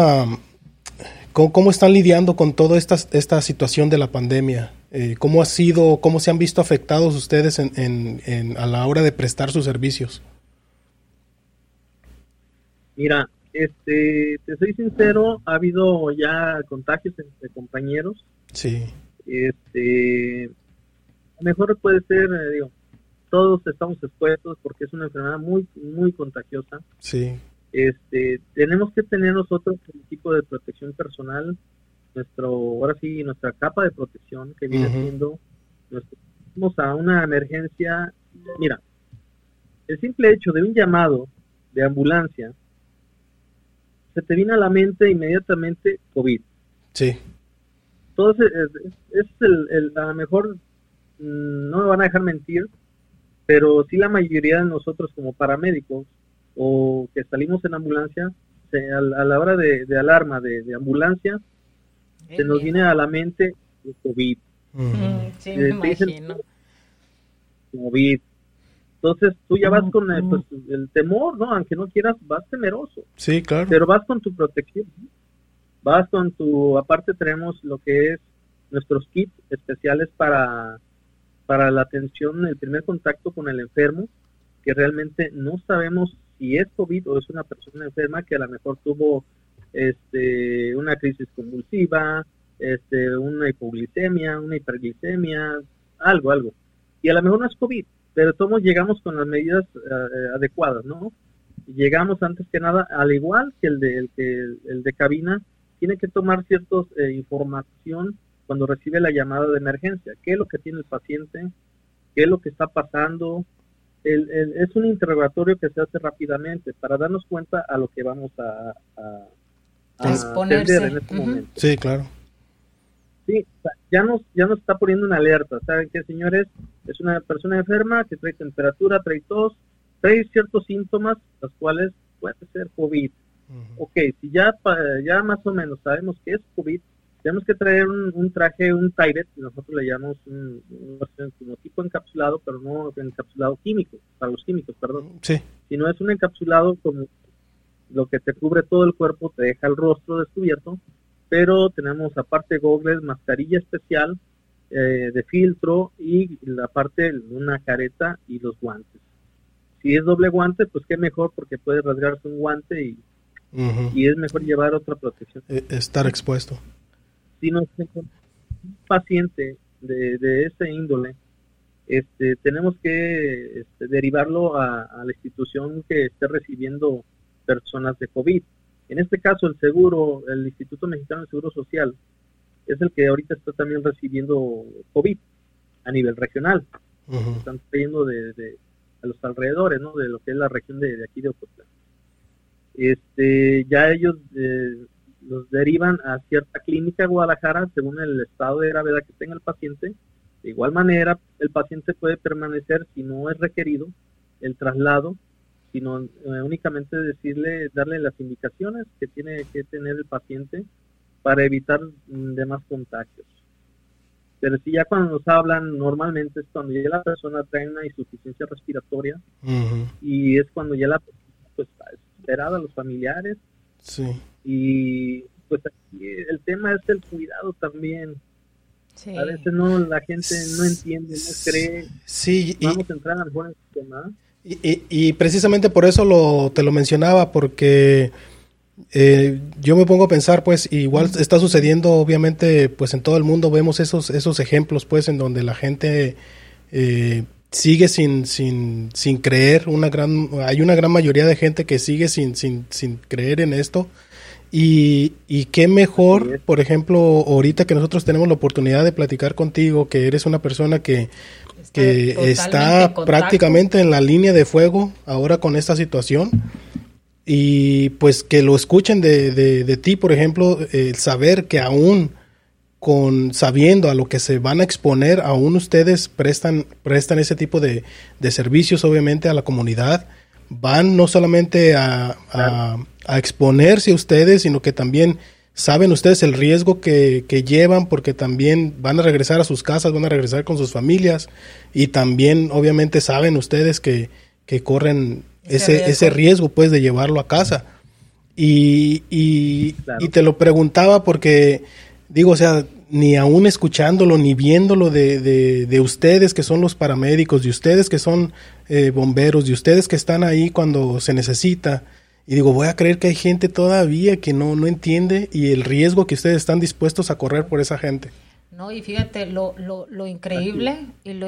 S2: cómo están lidiando con toda esta situación de la pandemia? ¿Cómo se han visto afectados ustedes a la hora de prestar sus servicios?
S3: Mira, te soy sincero, ha habido ya contagios entre compañeros.
S2: Sí.
S3: Mejor puede ser, todos estamos expuestos porque es una enfermedad muy, muy contagiosa.
S2: Sí.
S3: Tenemos que tener nosotros el equipo de protección personal, nuestra capa de protección que viene siendo, vamos a una emergencia. Mira, el simple hecho de un llamado de ambulancia, se te viene a la mente inmediatamente COVID.
S2: Sí.
S3: Entonces, a lo mejor no me van a dejar mentir, pero sí la mayoría de nosotros como paramédicos o que salimos en ambulancia, a la hora de alarma de ambulancia, se nos viene a la mente el COVID.
S1: Sí, me imagino.
S3: COVID. Entonces tú ya vas con el temor, ¿no? Aunque no quieras, vas temeroso.
S2: Sí, claro.
S3: Pero vas con tu protección. Vas con aparte tenemos lo que es nuestros kits especiales para la atención, el primer contacto con el enfermo, que realmente no sabemos si es COVID o es una persona enferma que a lo mejor tuvo una crisis convulsiva, una hipoglicemia, una hiperglicemia, algo. Y a lo mejor no es COVID, pero todos llegamos con las medidas adecuadas, ¿no? Llegamos antes que nada, al igual que el de cabina, tiene que tomar cierta información cuando recibe la llamada de emergencia. ¿Qué es lo que tiene el paciente? ¿Qué es lo que está pasando? Es un interrogatorio que se hace rápidamente para darnos cuenta a lo que vamos a atender en este momento.
S2: Sí, claro.
S3: Sí, ya nos está poniendo una alerta. ¿Saben qué, señores? Es una persona enferma que trae temperatura, trae tos, trae ciertos síntomas, los cuales puede ser COVID. Ok, si ya más o menos sabemos que es COVID, tenemos que traer un traje, un Tyvek, nosotros le llamamos como tipo encapsulado, pero no encapsulado químico, para los químicos, perdón.
S2: Sí.
S3: Sino es un encapsulado como lo que te cubre todo el cuerpo, te deja el rostro descubierto, pero tenemos aparte gogles, mascarilla especial de filtro y la parte una careta y los guantes. Si es doble guante, pues qué mejor, porque puede rasgarse un guante y es mejor llevar otra protección.
S2: Estar expuesto.
S3: Si nos encontramos un paciente de ese índole, tenemos que derivarlo a la institución que esté recibiendo personas de COVID. En este caso, el Instituto Mexicano de Seguro Social es el que ahorita está también recibiendo COVID a nivel regional. Están trayendo de los alrededores, ¿no? De lo que es la región de aquí de Ocotlán. Ya ellos los derivan a cierta clínica de Guadalajara según el estado de gravedad que tenga el paciente. De igual manera, el paciente puede permanecer, si no es requerido el traslado, sino únicamente darle las indicaciones que tiene que tener el paciente para evitar demás contagios. Pero si ya cuando nos hablan, normalmente es cuando ya la persona trae una insuficiencia respiratoria y es cuando ya la persona pues, está desesperada, los familiares.
S2: Sí.
S3: Y pues aquí el tema es el cuidado también.
S1: Sí.
S3: A veces la gente no entiende, no cree.
S2: Sí,
S3: Vamos a entrar a lo mejor en el tema.
S2: Y precisamente por eso te lo mencionaba, porque yo me pongo a pensar, pues igual está sucediendo obviamente pues en todo el mundo. Vemos esos ejemplos pues en donde la gente sigue sin creer. Hay una gran mayoría de gente que sigue sin creer en esto. Y qué mejor, por ejemplo, ahorita que nosotros tenemos la oportunidad de platicar contigo, que eres una persona que está prácticamente en la línea de fuego ahora con esta situación, y pues que lo escuchen de ti, por ejemplo, el saber que aún sabiendo a lo que se van a exponer, aún ustedes prestan ese tipo de servicios obviamente a la comunidad. Van no solamente a exponerse a ustedes, sino que también saben ustedes el riesgo que llevan, porque también van a regresar a sus casas, van a regresar con sus familias, y también obviamente saben ustedes que corren ese riesgo pues de llevarlo a casa. Y te lo preguntaba porque digo, o sea, ni aún escuchándolo ni viéndolo de ustedes que son los paramédicos, de ustedes que son bomberos, de ustedes que están ahí cuando se necesita, y digo, voy a creer que hay gente todavía que no entiende y el riesgo que ustedes están dispuestos a correr por esa gente.
S1: No, y fíjate, lo increíble,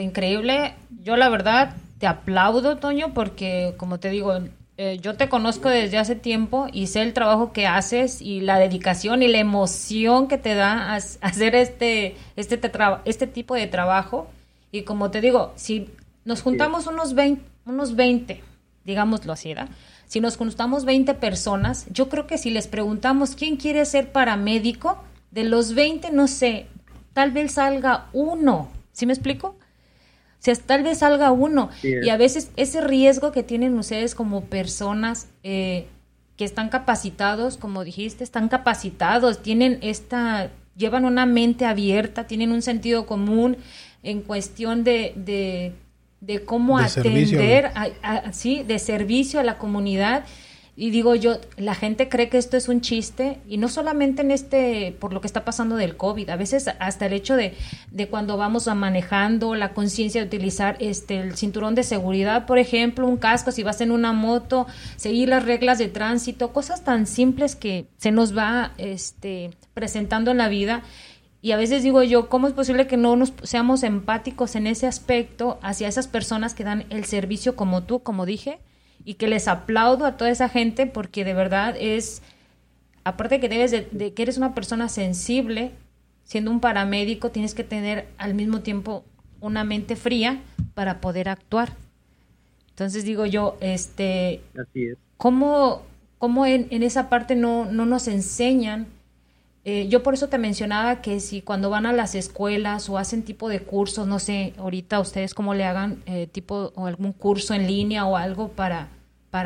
S1: yo la verdad te aplaudo, Toño, porque como te digo, yo te conozco desde hace tiempo y sé el trabajo que haces y la dedicación y la emoción que te da hacer este tipo de trabajo. Y como te digo, si nos juntamos unos 20, digámoslo así, ¿verdad? Si nos juntamos 20 personas, yo creo que si les preguntamos quién quiere ser paramédico, de los 20, no sé, tal vez salga uno. ¿Sí me explico? O sea, tal vez salga uno. Sí. Y a veces ese riesgo que tienen ustedes como personas que están capacitados, como dijiste, están capacitados, llevan una mente abierta, tienen un sentido común en cuestión de cómo atender, de servicio a la comunidad. Y digo yo, la gente cree que esto es un chiste, y no solamente por lo que está pasando del COVID, a veces hasta el hecho de cuando vamos manejando, la conciencia de utilizar el cinturón de seguridad, por ejemplo, un casco, si vas en una moto, seguir las reglas de tránsito, cosas tan simples que se nos va presentando en la vida. Y a veces digo yo, ¿cómo es posible que no nos seamos empáticos en ese aspecto hacia esas personas que dan el servicio como tú, como dije? Y que les aplaudo a toda esa gente, porque de verdad aparte que debes de que eres una persona sensible, siendo un paramédico tienes que tener al mismo tiempo una mente fría para poder actuar. Entonces digo yo,
S3: así es.
S1: ¿Cómo en esa parte no nos enseñan? Yo por eso te mencionaba que si cuando van a las escuelas o hacen tipo de cursos, no sé, ahorita ustedes cómo le hagan tipo o algún curso en línea o algo para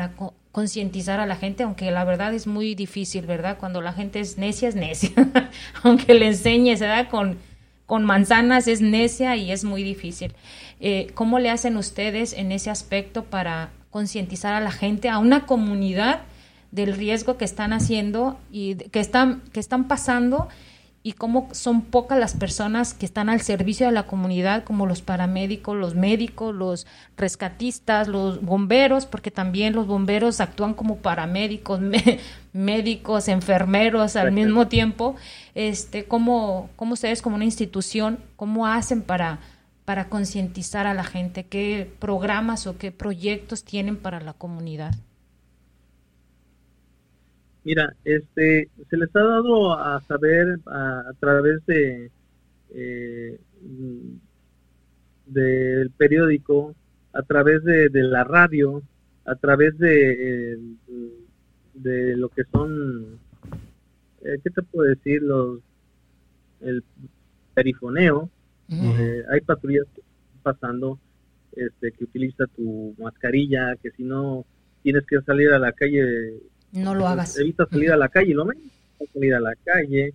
S1: concientizar a la gente, aunque la verdad es muy difícil, ¿verdad? Cuando la gente es necia, aunque le enseñes, ¿verdad? Con manzanas es necia y es muy difícil. ¿Cómo le hacen ustedes en ese aspecto para concientizar a la gente, a una comunidad del riesgo que están haciendo y que están pasando, y cómo son pocas las personas que están al servicio de la comunidad, como los paramédicos, los médicos, los rescatistas, los bomberos, porque también los bomberos actúan como paramédicos, médicos, enfermeros al mismo tiempo? ¿Cómo ustedes como una institución, cómo hacen para concientizar a la gente? ¿Qué programas o qué proyectos tienen para la comunidad?
S3: Mira, se les ha dado a saber a través del periódico, a través de la radio, a través de lo que son, ¿qué te puedo decir? El perifoneo. Hay patrullas pasando, que utiliza tu mascarilla, que si no tienes que salir a la calle,
S1: no lo hagas.
S3: Evita salir a la calle, lo menos salir a la calle.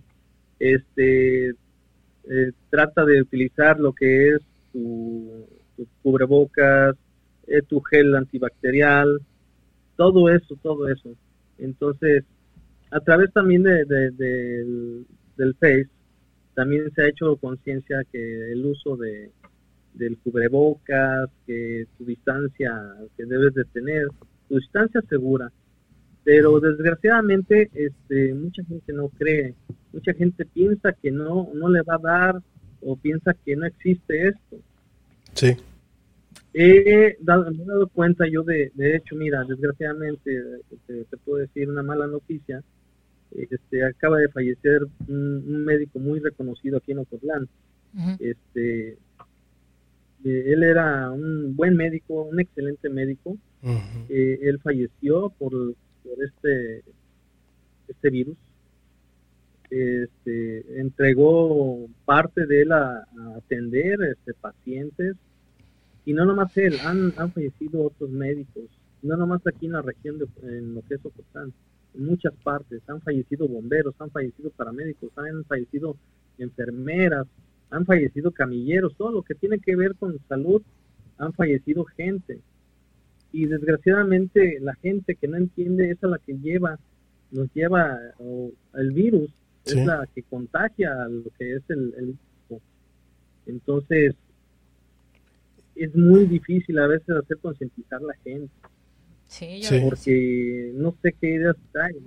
S3: Trata de utilizar lo que es tu cubrebocas, tu gel antibacterial, todo eso. Entonces, a través también del Face, también se ha hecho conciencia que el uso del cubrebocas, que tu distancia que debes de tener, tu distancia segura. Pero desgraciadamente mucha gente no cree, mucha gente piensa que no le va a dar, o piensa que no existe esto.
S2: Sí.
S3: Me he dado cuenta yo de hecho, mira, desgraciadamente te puedo decir una mala noticia. Acaba de fallecer un médico muy reconocido aquí en Ocotlán.
S1: Uh-huh.
S3: Él era un buen médico, un excelente médico.
S2: Uh-huh.
S3: Él falleció por este virus. Entregó parte de él a atender pacientes, y no nomás él, han fallecido otros médicos, no nomás aquí en la región en lo que es Ocotlán, en muchas partes han fallecido bomberos, han fallecido paramédicos, han fallecido enfermeras, han fallecido camilleros, todo lo que tiene que ver con salud, han fallecido gente. Y desgraciadamente la gente que no entiende es a la que nos lleva el virus, sí. Es la que contagia lo que es el virus. Entonces es muy difícil a veces hacer concientizar a la gente.
S1: Sí,
S3: porque no sé qué ideas traen.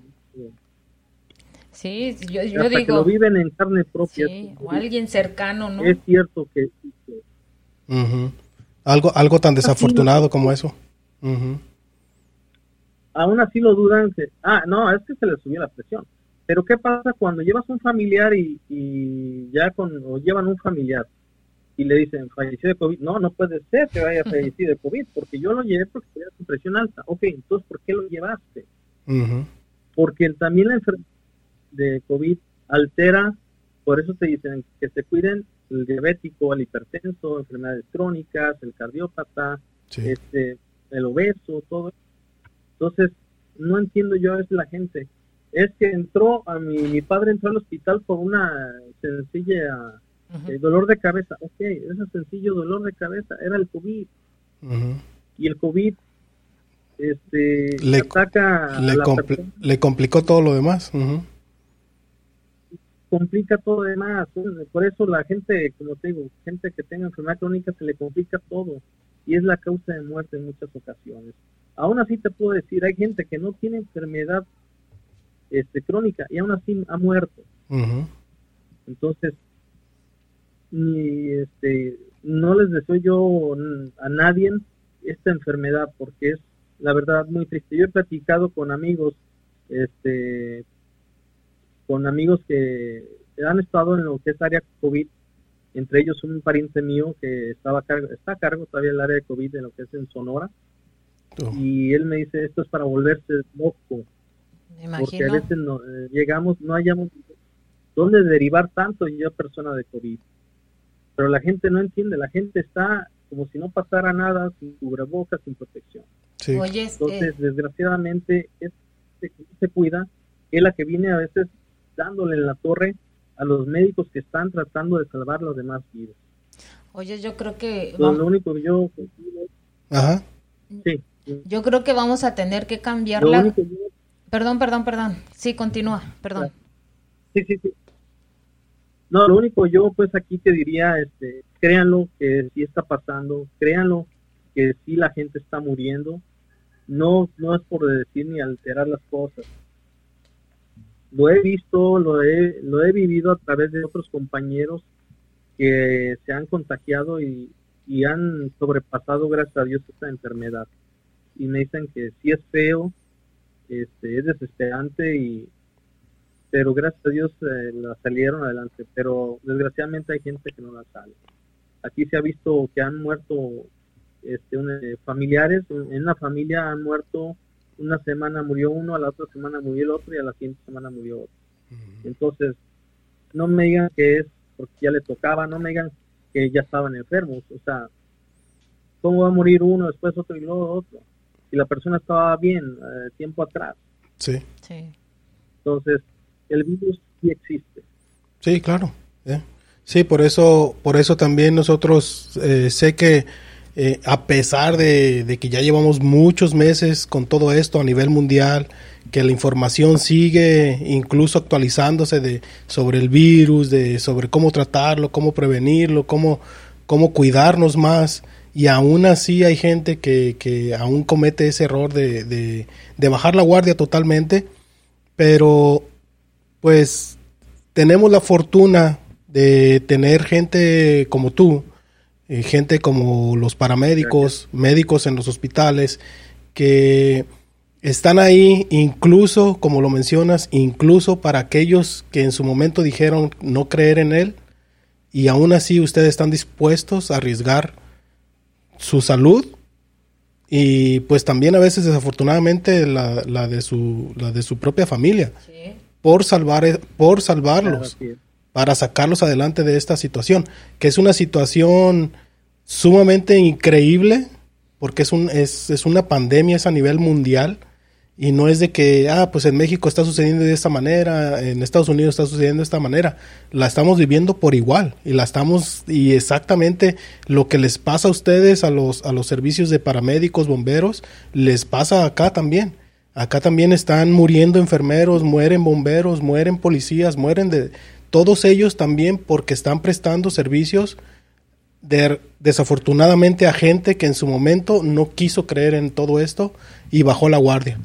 S1: Sí, yo
S3: hasta
S1: digo,
S3: que lo viven en carne propia.
S1: Sí, o alguien cercano, ¿no?
S3: Es cierto que
S2: uh-huh. Algo tan desafortunado como eso. Uh-huh.
S3: Aún así lo dudan que, no, es que se les subió la presión. Pero ¿qué pasa cuando llevas un familiar y ya o llevan un familiar y le dicen falleció de COVID? No puede ser que haya fallecido de COVID, porque yo lo llevé porque tenía su presión alta. Ok, entonces ¿por qué lo llevaste?
S2: Uh-huh.
S3: Porque también la enfermedad de COVID altera, por eso te dicen que se cuiden el diabético, el hipertenso, enfermedades crónicas, el cardiópata,
S2: sí.
S3: El obeso, todo. Entonces, no entiendo yo a veces la gente. Es que mi padre entró al hospital por una sencilla dolor de cabeza. Ok, ese sencillo dolor de cabeza era el COVID.
S2: Uh-huh. Y
S3: el COVID ataca
S2: le complicó todo lo demás. Uh-huh.
S3: Complica todo lo demás. Por eso la gente, como te digo, gente que tenga enfermedad crónica se le complica todo. Y es la causa de muerte en muchas ocasiones. Aún así te puedo decir, hay gente que no tiene enfermedad crónica y aún así ha muerto.
S2: Uh-huh.
S3: Entonces, no les deseo yo a nadie esta enfermedad, porque es la verdad muy triste. Yo he platicado con amigos, que han estado en lo que es área COVID, entre ellos un pariente mío que está a cargo todavía del área de COVID en lo que es en Sonora. Y él me dice, esto es para volverse loco.
S1: Me imagino.
S3: Porque a veces no hayamos dónde derivar tanto ya persona de COVID. Pero la gente no entiende, la gente está como si no pasara nada, sin cubrebocas, sin protección.
S2: Sí.
S1: Oye,
S3: Entonces, desgraciadamente, se cuida, es la que viene a veces dándole en la torre a los médicos que están tratando de salvar los demás vidas.
S1: oye, yo creo que
S3: Entonces, lo único que yo...
S2: Ajá.
S3: Sí.
S1: yo creo que vamos a tener que cambiar
S3: Lo
S1: la...
S3: único que yo-
S1: Perdón. Sí, continúa, perdón.
S3: Sí. No, lo único yo pues aquí te diría, créanlo que sí está pasando, créanlo que sí la gente está muriendo, no es por decir ni alterar las cosas. Lo he visto, lo he vivido a través de otros compañeros que se han contagiado y han sobrepasado, gracias a Dios, esta enfermedad. Y me dicen que sí es feo, es desesperante, pero gracias a Dios la salieron adelante. Pero desgraciadamente hay gente que no la sale. Aquí se ha visto que han muerto familiares, en una familia han muerto, una semana murió uno, a la otra semana murió el otro y a la siguiente semana murió otro. Entonces, no me digan que es porque ya le tocaba, no me digan que ya estaban enfermos, o sea, ¿cómo va a morir uno, después otro y luego otro? Si la persona estaba bien tiempo atrás.
S2: Sí.
S3: Entonces, el virus sí existe.
S2: Sí, claro. Sí, por eso también nosotros sé que a pesar de que ya llevamos muchos meses con todo esto a nivel mundial, que la información sigue incluso actualizándose sobre el virus, sobre cómo tratarlo, cómo prevenirlo, cómo cuidarnos más, y aún así hay gente que aún comete ese error de bajar la guardia totalmente, pero pues tenemos la fortuna de tener gente como tú, gente como los paramédicos, médicos en los hospitales, que están ahí incluso, como lo mencionas, incluso para aquellos que en su momento dijeron no creer en él, y aún así ustedes están dispuestos a arriesgar su salud y pues también a veces desafortunadamente la de su propia familia,
S1: Sí.
S2: por salvarlos,
S3: Claro,
S2: para sacarlos adelante de esta situación, que es una situación sumamente increíble, porque es una pandemia, es a nivel mundial, y no es de que, pues en México está sucediendo de esta manera, en Estados Unidos está sucediendo de esta manera. La estamos viviendo por igual, y exactamente lo que les pasa a ustedes, a los servicios de paramédicos, bomberos, les pasa acá también. Acá también están muriendo enfermeros, mueren bomberos, mueren policías, mueren todos ellos también porque están prestando servicios desafortunadamente a gente que en su momento no quiso creer en todo esto y bajó la guardia.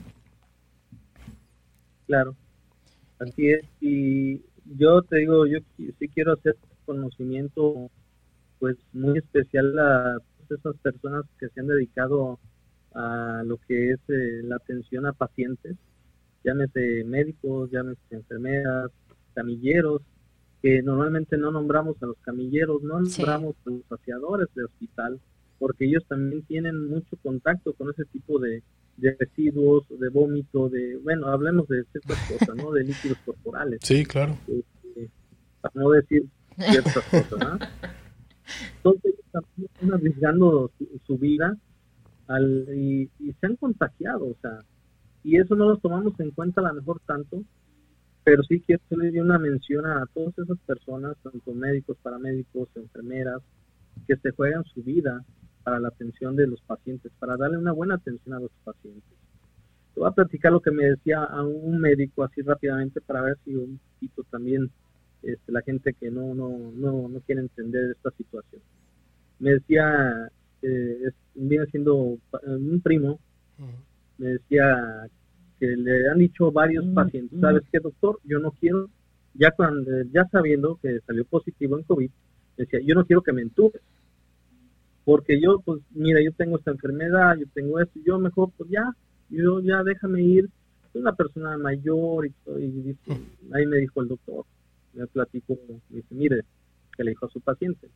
S3: Claro, así es. Y yo te digo, yo sí quiero hacer conocimiento pues muy especial a todas esas personas que se han dedicado a lo que es la atención a pacientes, llámese médicos, llámese enfermeras, camilleros, que normalmente no nombramos a los camilleros, no nombramos a los saciadores de hospital, porque ellos también tienen mucho contacto con ese tipo de residuos, de vómito, bueno, hablemos de ciertas cosas, ¿no? De líquidos corporales.
S2: Sí, claro.
S3: Para no decir ciertas cosas, ¿no? Entonces ellos también están arriesgando su vida y se han contagiado, o sea, y eso no lo tomamos en cuenta a lo mejor tanto, pero sí quiero hacerle una mención a todas esas personas, tanto médicos, paramédicos, enfermeras, que se juegan su vida para la atención de los pacientes, para darle una buena atención a los pacientes. Te voy a platicar lo que me decía a un médico así rápidamente para ver si un poquito también la gente que no quiere entender esta situación. Me decía, viene siendo un primo, me decía que le han dicho varios pacientes, ¿sabes qué, doctor? Yo no quiero, ya sabiendo que salió positivo en COVID, decía, yo no quiero que me entubes, porque yo, pues, mira, yo tengo esta enfermedad, yo tengo esto, yo mejor, pues ya déjame ir, soy una persona mayor, y dice, ahí me dijo el doctor, me platicó, me dice, mire, que le dijo a su paciente,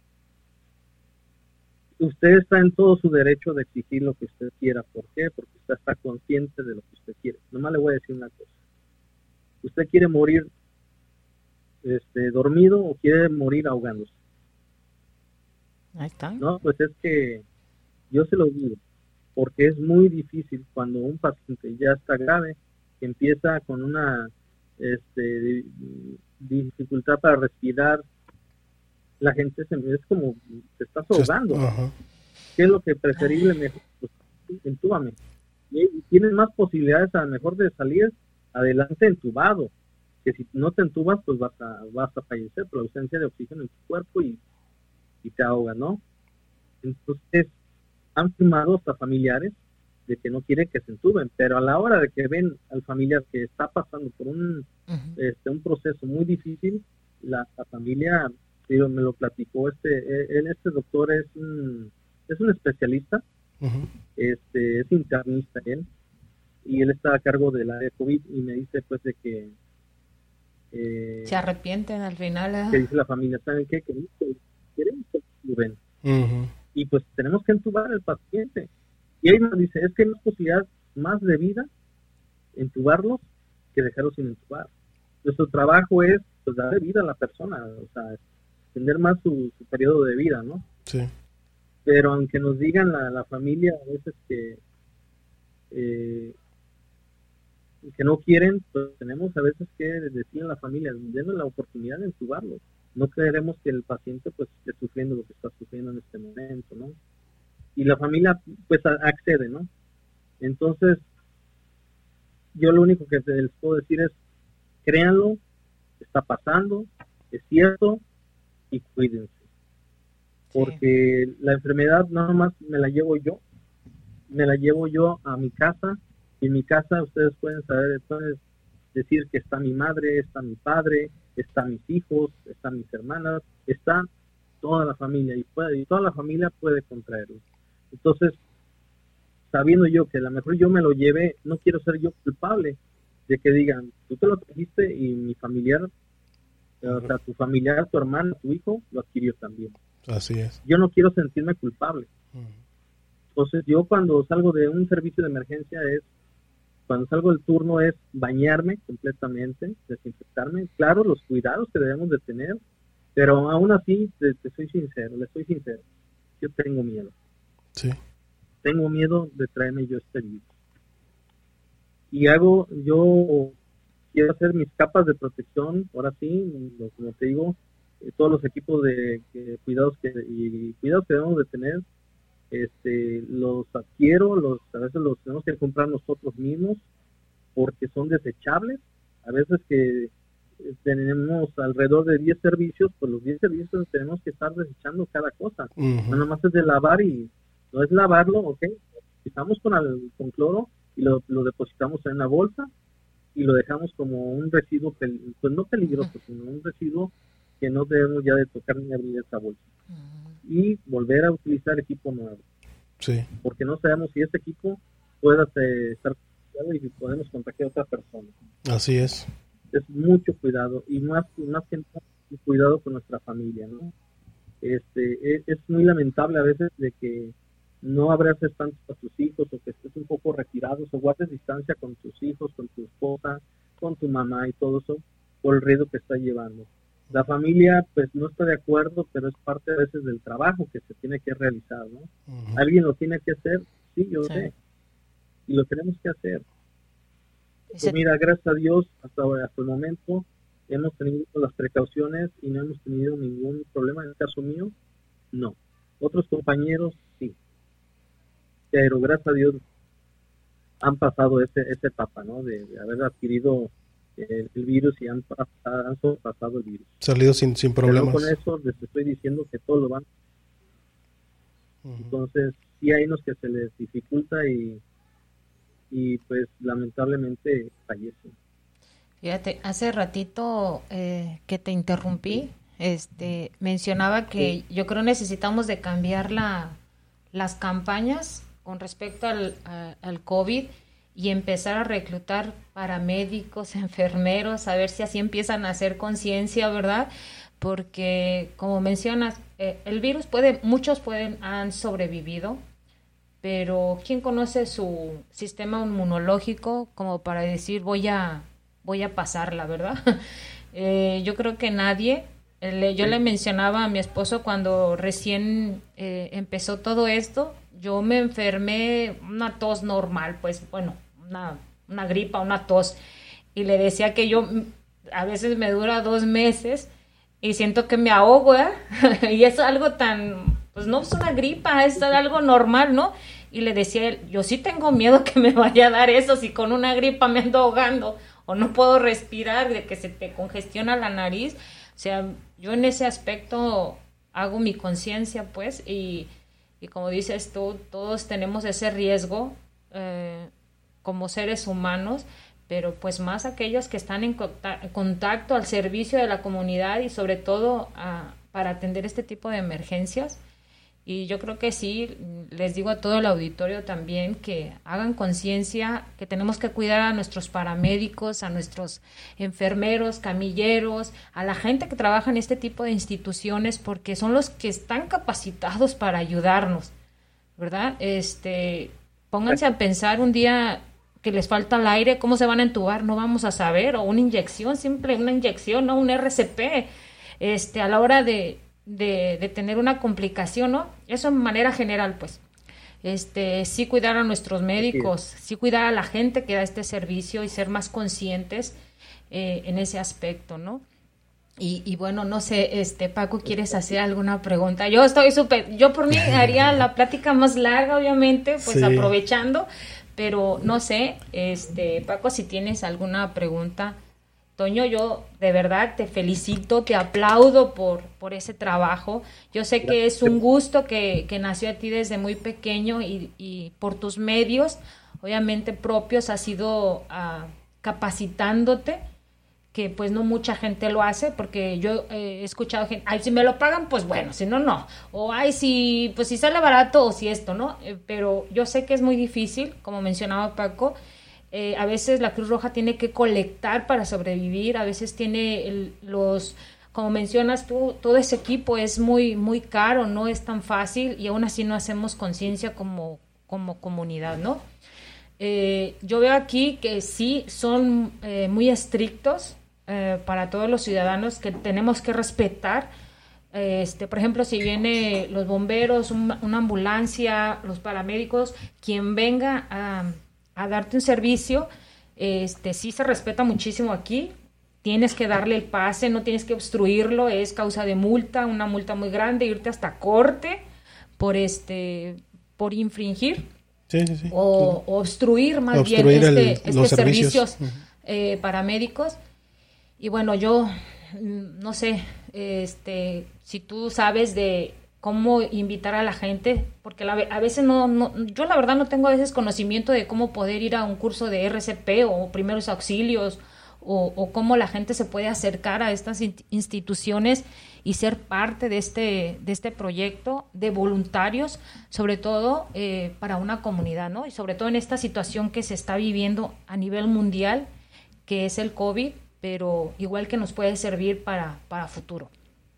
S3: usted está en todo su derecho de exigir lo que usted quiera. ¿Por qué? Porque usted está consciente de lo que usted quiere. Nomás le voy a decir una cosa. ¿Usted quiere morir dormido o quiere morir ahogándose?
S1: Ahí está.
S3: No, pues es que yo se lo digo. porque es muy difícil cuando un paciente ya está grave, que empieza con una dificultad para respirar, la gente es como se está ahogando. ¿Qué es lo que preferible? Mejor, pues, entúbame. Y tienes más posibilidades a lo mejor de salir adelante entubado, que si no te entubas pues vas a fallecer por la ausencia de oxígeno en tu cuerpo y te ahoga, ¿no? Entonces han firmado hasta familiares de que no quieren que se entuben, pero a la hora de que ven al familiar que está pasando por un proceso muy difícil, la familia, digo, me lo platicó, este doctor es un especialista, es internista él, y él está a cargo del área de COVID, y me dice pues de que
S1: se arrepienten al final,
S3: que dice la familia, ¿saben qué? Que queremos que entuben, y pues tenemos que entubar al paciente, y ahí nos dice, es que hay más posibilidad más de vida entubarlos que dejarlos sin entubar. Nuestro trabajo es pues darle vida a la persona, o sea, extender más su periodo de vida, ¿no?
S2: Sí.
S3: Pero aunque nos digan la familia a veces que no quieren, pues tenemos a veces que decir a la familia, denos la oportunidad de entubarlo. No queremos que el paciente pues esté sufriendo lo que está sufriendo en este momento, ¿no? Y la familia pues accede, ¿no? Entonces, yo lo único que les puedo decir es, créanlo, está pasando, es cierto, y cuídense. Porque la enfermedad nada más me la llevo yo a mi casa, y en mi casa ustedes pueden saber, entonces decir que está mi madre, está mi padre, están mis hijos, están mis hermanas, está toda la familia, y toda la familia puede contraerlo. Entonces, sabiendo yo que a lo mejor yo me lo llevé, no quiero ser yo culpable de que digan, tú te lo trajiste y mi familiar, o sea, tu familiar, tu hermano, tu hijo, lo adquirió también.
S2: Así es.
S3: Yo no quiero sentirme culpable. Entonces, yo cuando salgo de un servicio de emergencia cuando salgo del turno es bañarme completamente, desinfectarme. Claro, los cuidados que debemos de tener, pero aún así, le soy sincero, yo tengo miedo.
S2: Sí.
S3: Tengo miedo de traerme yo este virus. Y yo quiero hacer mis capas de protección, ahora sí, como te digo, todos los equipos de cuidados que debemos de tener, los adquiero, a veces los tenemos que comprar nosotros mismos porque son desechables. A veces que tenemos alrededor de 10 servicios, pues los 10 servicios tenemos que estar desechando cada cosa. No nada más es de lavar, y no es lavarlo, ok, quitamos con cloro y lo depositamos en una bolsa y lo dejamos como un residuo, pues no peligroso, sino un residuo que no debemos ya de tocar ni abrir esa bolsa. Y volver a utilizar equipo nuevo.
S2: Sí. Porque
S3: no sabemos si ese equipo pueda estar contagiado y podemos contagiar a otra persona.
S2: Así es.
S3: Es mucho cuidado, y más que nada cuidado con nuestra familia, ¿no? Es muy lamentable a veces de que no abraces tanto a tus hijos, o que estés un poco retirados, o guardes distancia con tus hijos, con tu esposa, con tu mamá y todo eso, por el riesgo que está llevando. La familia pues no está de acuerdo, pero es parte a veces del trabajo que se tiene que realizar, ¿no? ¿Alguien lo tiene que hacer? Sí, yo sé. Y lo tenemos que hacer. Pues mira, gracias a Dios, hasta el momento hemos tenido las precauciones y no hemos tenido ningún problema. En el caso mío, no. Otros compañeros, sí. Pero gracias a Dios han pasado esa etapa, ¿no? De haber adquirido el virus, y han pasado el virus.
S2: Salido sin problemas.
S3: Pero con eso les estoy diciendo que todo lo van. Entonces, sí hay unos que se les dificulta y pues lamentablemente fallecen.
S1: Fíjate, hace ratito que te interrumpí, mencionaba que yo creo necesitamos de cambiar las campañas con respecto al COVID, y empezar a reclutar paramédicos, enfermeros, a ver si así empiezan a hacer conciencia, ¿verdad? Porque, como mencionas, el virus muchos han sobrevivido, pero ¿quién conoce su sistema inmunológico como para decir voy a pasarla, verdad? Yo creo que nadie. Yo le mencionaba a mi esposo cuando recién empezó todo esto, yo me enfermé, una tos normal, pues bueno, una gripa, una tos, y le decía que yo a veces me dura 2 meses y siento que me ahogo, ¿eh? Y es algo tan, pues no es una gripa, es algo normal, ¿no? Y le decía a él, yo sí tengo miedo que me vaya a dar eso, si con una gripa me ando ahogando o no puedo respirar, de que se te congestiona la nariz. O sea, yo en ese aspecto hago mi conciencia, pues, y como dices tú, todos tenemos ese riesgo como seres humanos, pero pues más aquellos que están en contacto al servicio de la comunidad y sobre todo para atender este tipo de emergencias. Y yo creo que sí, les digo a todo el auditorio también que hagan conciencia que tenemos que cuidar a nuestros paramédicos, a nuestros enfermeros, camilleros, a la gente que trabaja en este tipo de instituciones, porque son los que están capacitados para ayudarnos, ¿verdad? Pónganse a pensar un día que les falta el aire, ¿cómo se van a entubar? No vamos a saber, o una inyección, simple una inyección, no un RCP, a la hora de tener una complicación, ¿no? Eso en manera general, pues. Sí cuidar a nuestros médicos, sí cuidar a la gente que da este servicio y ser más conscientes en ese aspecto, ¿no? Y bueno, no sé, Paco, ¿quieres hacer alguna pregunta? Yo estoy yo por mí haría la plática más larga, obviamente, pues sí, aprovechando, pero no sé, Paco, si tienes alguna pregunta. Toño, yo de verdad te felicito, te aplaudo por ese trabajo. Yo sé que es un gusto que nació a ti desde muy pequeño y por tus medios, obviamente propios, has ido capacitándote, que pues no mucha gente lo hace, porque yo he escuchado gente, ay, si me lo pagan, pues bueno, si no, no. O ay, si sale barato o si esto, ¿no? Pero yo sé que es muy difícil, como mencionaba Paco. A veces la Cruz Roja tiene que colectar para sobrevivir, a veces tiene como mencionas tú, todo ese equipo es muy, muy caro, no es tan fácil y aún así no hacemos conciencia como comunidad, ¿no? Yo veo aquí que sí son muy estrictos para todos los ciudadanos, que tenemos que respetar. Por ejemplo, si viene los bomberos, una ambulancia, los paramédicos, quien venga a darte un servicio, sí se respeta muchísimo aquí. Tienes que darle el pase, no tienes que obstruirlo, es causa de multa, una multa muy grande, irte hasta corte por infringir.
S2: Sí.
S1: O obstruir más bien los servicios paramédicos. Y bueno, yo no sé si tú sabes de cómo invitar a la gente, porque a veces yo la verdad no tengo a veces conocimiento de cómo poder ir a un curso de RCP o primeros auxilios, o cómo la gente se puede acercar a estas instituciones y ser parte de este proyecto de voluntarios, sobre todo para una comunidad, ¿no? Y sobre todo en esta situación que se está viviendo a nivel mundial, que es el COVID, pero igual que nos puede servir para futuro.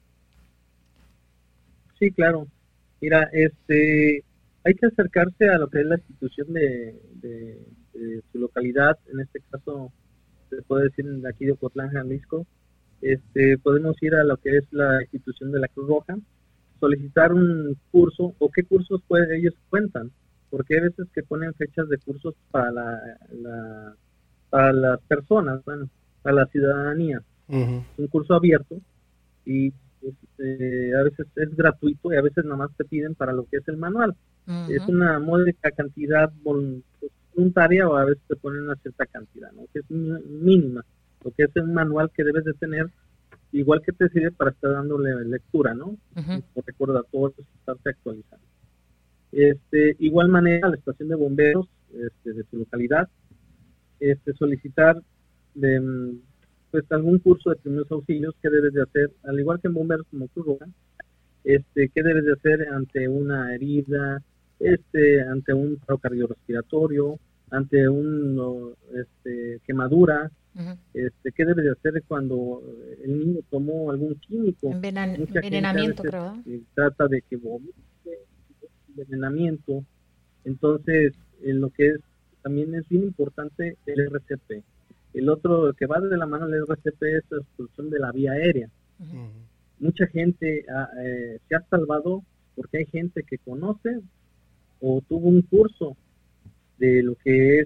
S3: Sí, claro. Mira, hay que acercarse a lo que es la institución de su localidad, en este caso se puede decir de aquí de Ocotlán, Jalisco. Podemos ir a lo que es la institución de la Cruz Roja, solicitar un curso, o qué cursos ellos cuentan, porque hay veces que ponen fechas de cursos para las personas, bueno, para la ciudadanía. Uh-huh. Un curso abierto y a veces es gratuito y a veces nada más te piden para lo que es el manual. Uh-huh. Es una módica cantidad voluntaria, o a veces te ponen una cierta cantidad, ¿no? Que es mínima, lo que es un manual que debes de tener, igual que te sirve para estar dándole lectura, ¿no? Uh-huh. Por recordatorio, estarse actualizando. Igual manera, la estación de bomberos de tu localidad, solicitar pues algún curso de primeros auxilios que debes de hacer, al igual que en bomberos como Cruz Roja, qué debes de hacer ante una herida, ante un paro cardiorrespiratorio, ante una quemadura, uh-huh. Qué debes de hacer cuando el niño tomó algún químico,
S1: envenenamiento, creo.
S3: Trata de que vomite, envenenamiento. Entonces, en lo que es, también es bien importante el RCP. El otro que va de la mano del RCP es la obstrucción de la vía aérea. Uh-huh. Mucha gente se ha salvado porque hay gente que conoce o tuvo un curso de lo que es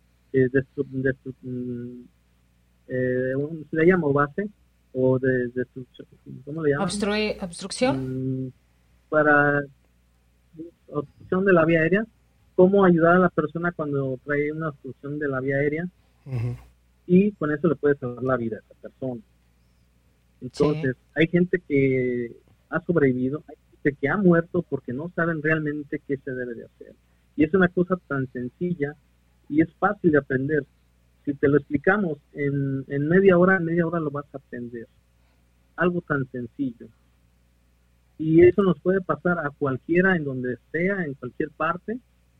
S3: se le llama base o de ¿cómo le llaman?
S1: Obstrucción.
S3: Para obstrucción de la vía aérea, cómo ayudar a la persona cuando trae una obstrucción de la vía aérea, y con eso le puede salvar la vida a esa persona. Entonces, hay gente que ha sobrevivido, hay gente que ha muerto porque no saben realmente qué se debe de hacer. Y es una cosa tan sencilla y es fácil de aprender. Si te lo explicamos en media hora lo vas a aprender. Algo tan sencillo. Y eso nos puede pasar a cualquiera, en donde sea, en cualquier parte.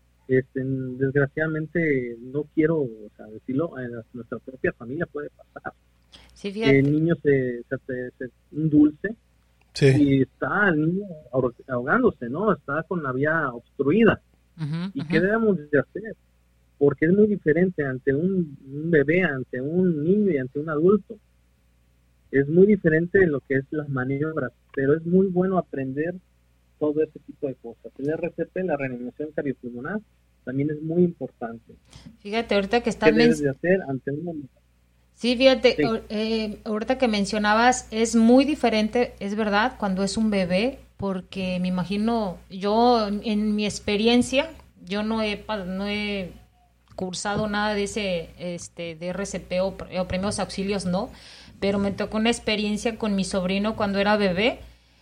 S3: Desgraciadamente, no quiero decirlo, a nuestra propia familia puede pasar.
S1: Sí, fíjate.
S3: El niño un dulce,
S2: sí,
S3: y está el niño ahogándose, ¿no? Está con la vía obstruida. ¿Y qué debemos de hacer? Porque es muy diferente ante un bebé, ante un niño y ante un adulto. Es muy diferente en lo que es las maniobras, pero es muy bueno aprender todo ese tipo de cosas. El RCP, la reanimación cardiopulmonar, también es muy importante.
S1: Fíjate, ahorita que estás...
S3: ¿Qué debes de hacer ante un...
S1: Sí, fíjate,
S3: Sí.
S1: Ahorita que mencionabas, es muy diferente, es verdad, cuando es un bebé, porque me imagino, yo en mi experiencia, yo no he cursado nada de ese de RCP o primeros auxilios, no, pero me tocó una experiencia con mi sobrino cuando era bebé.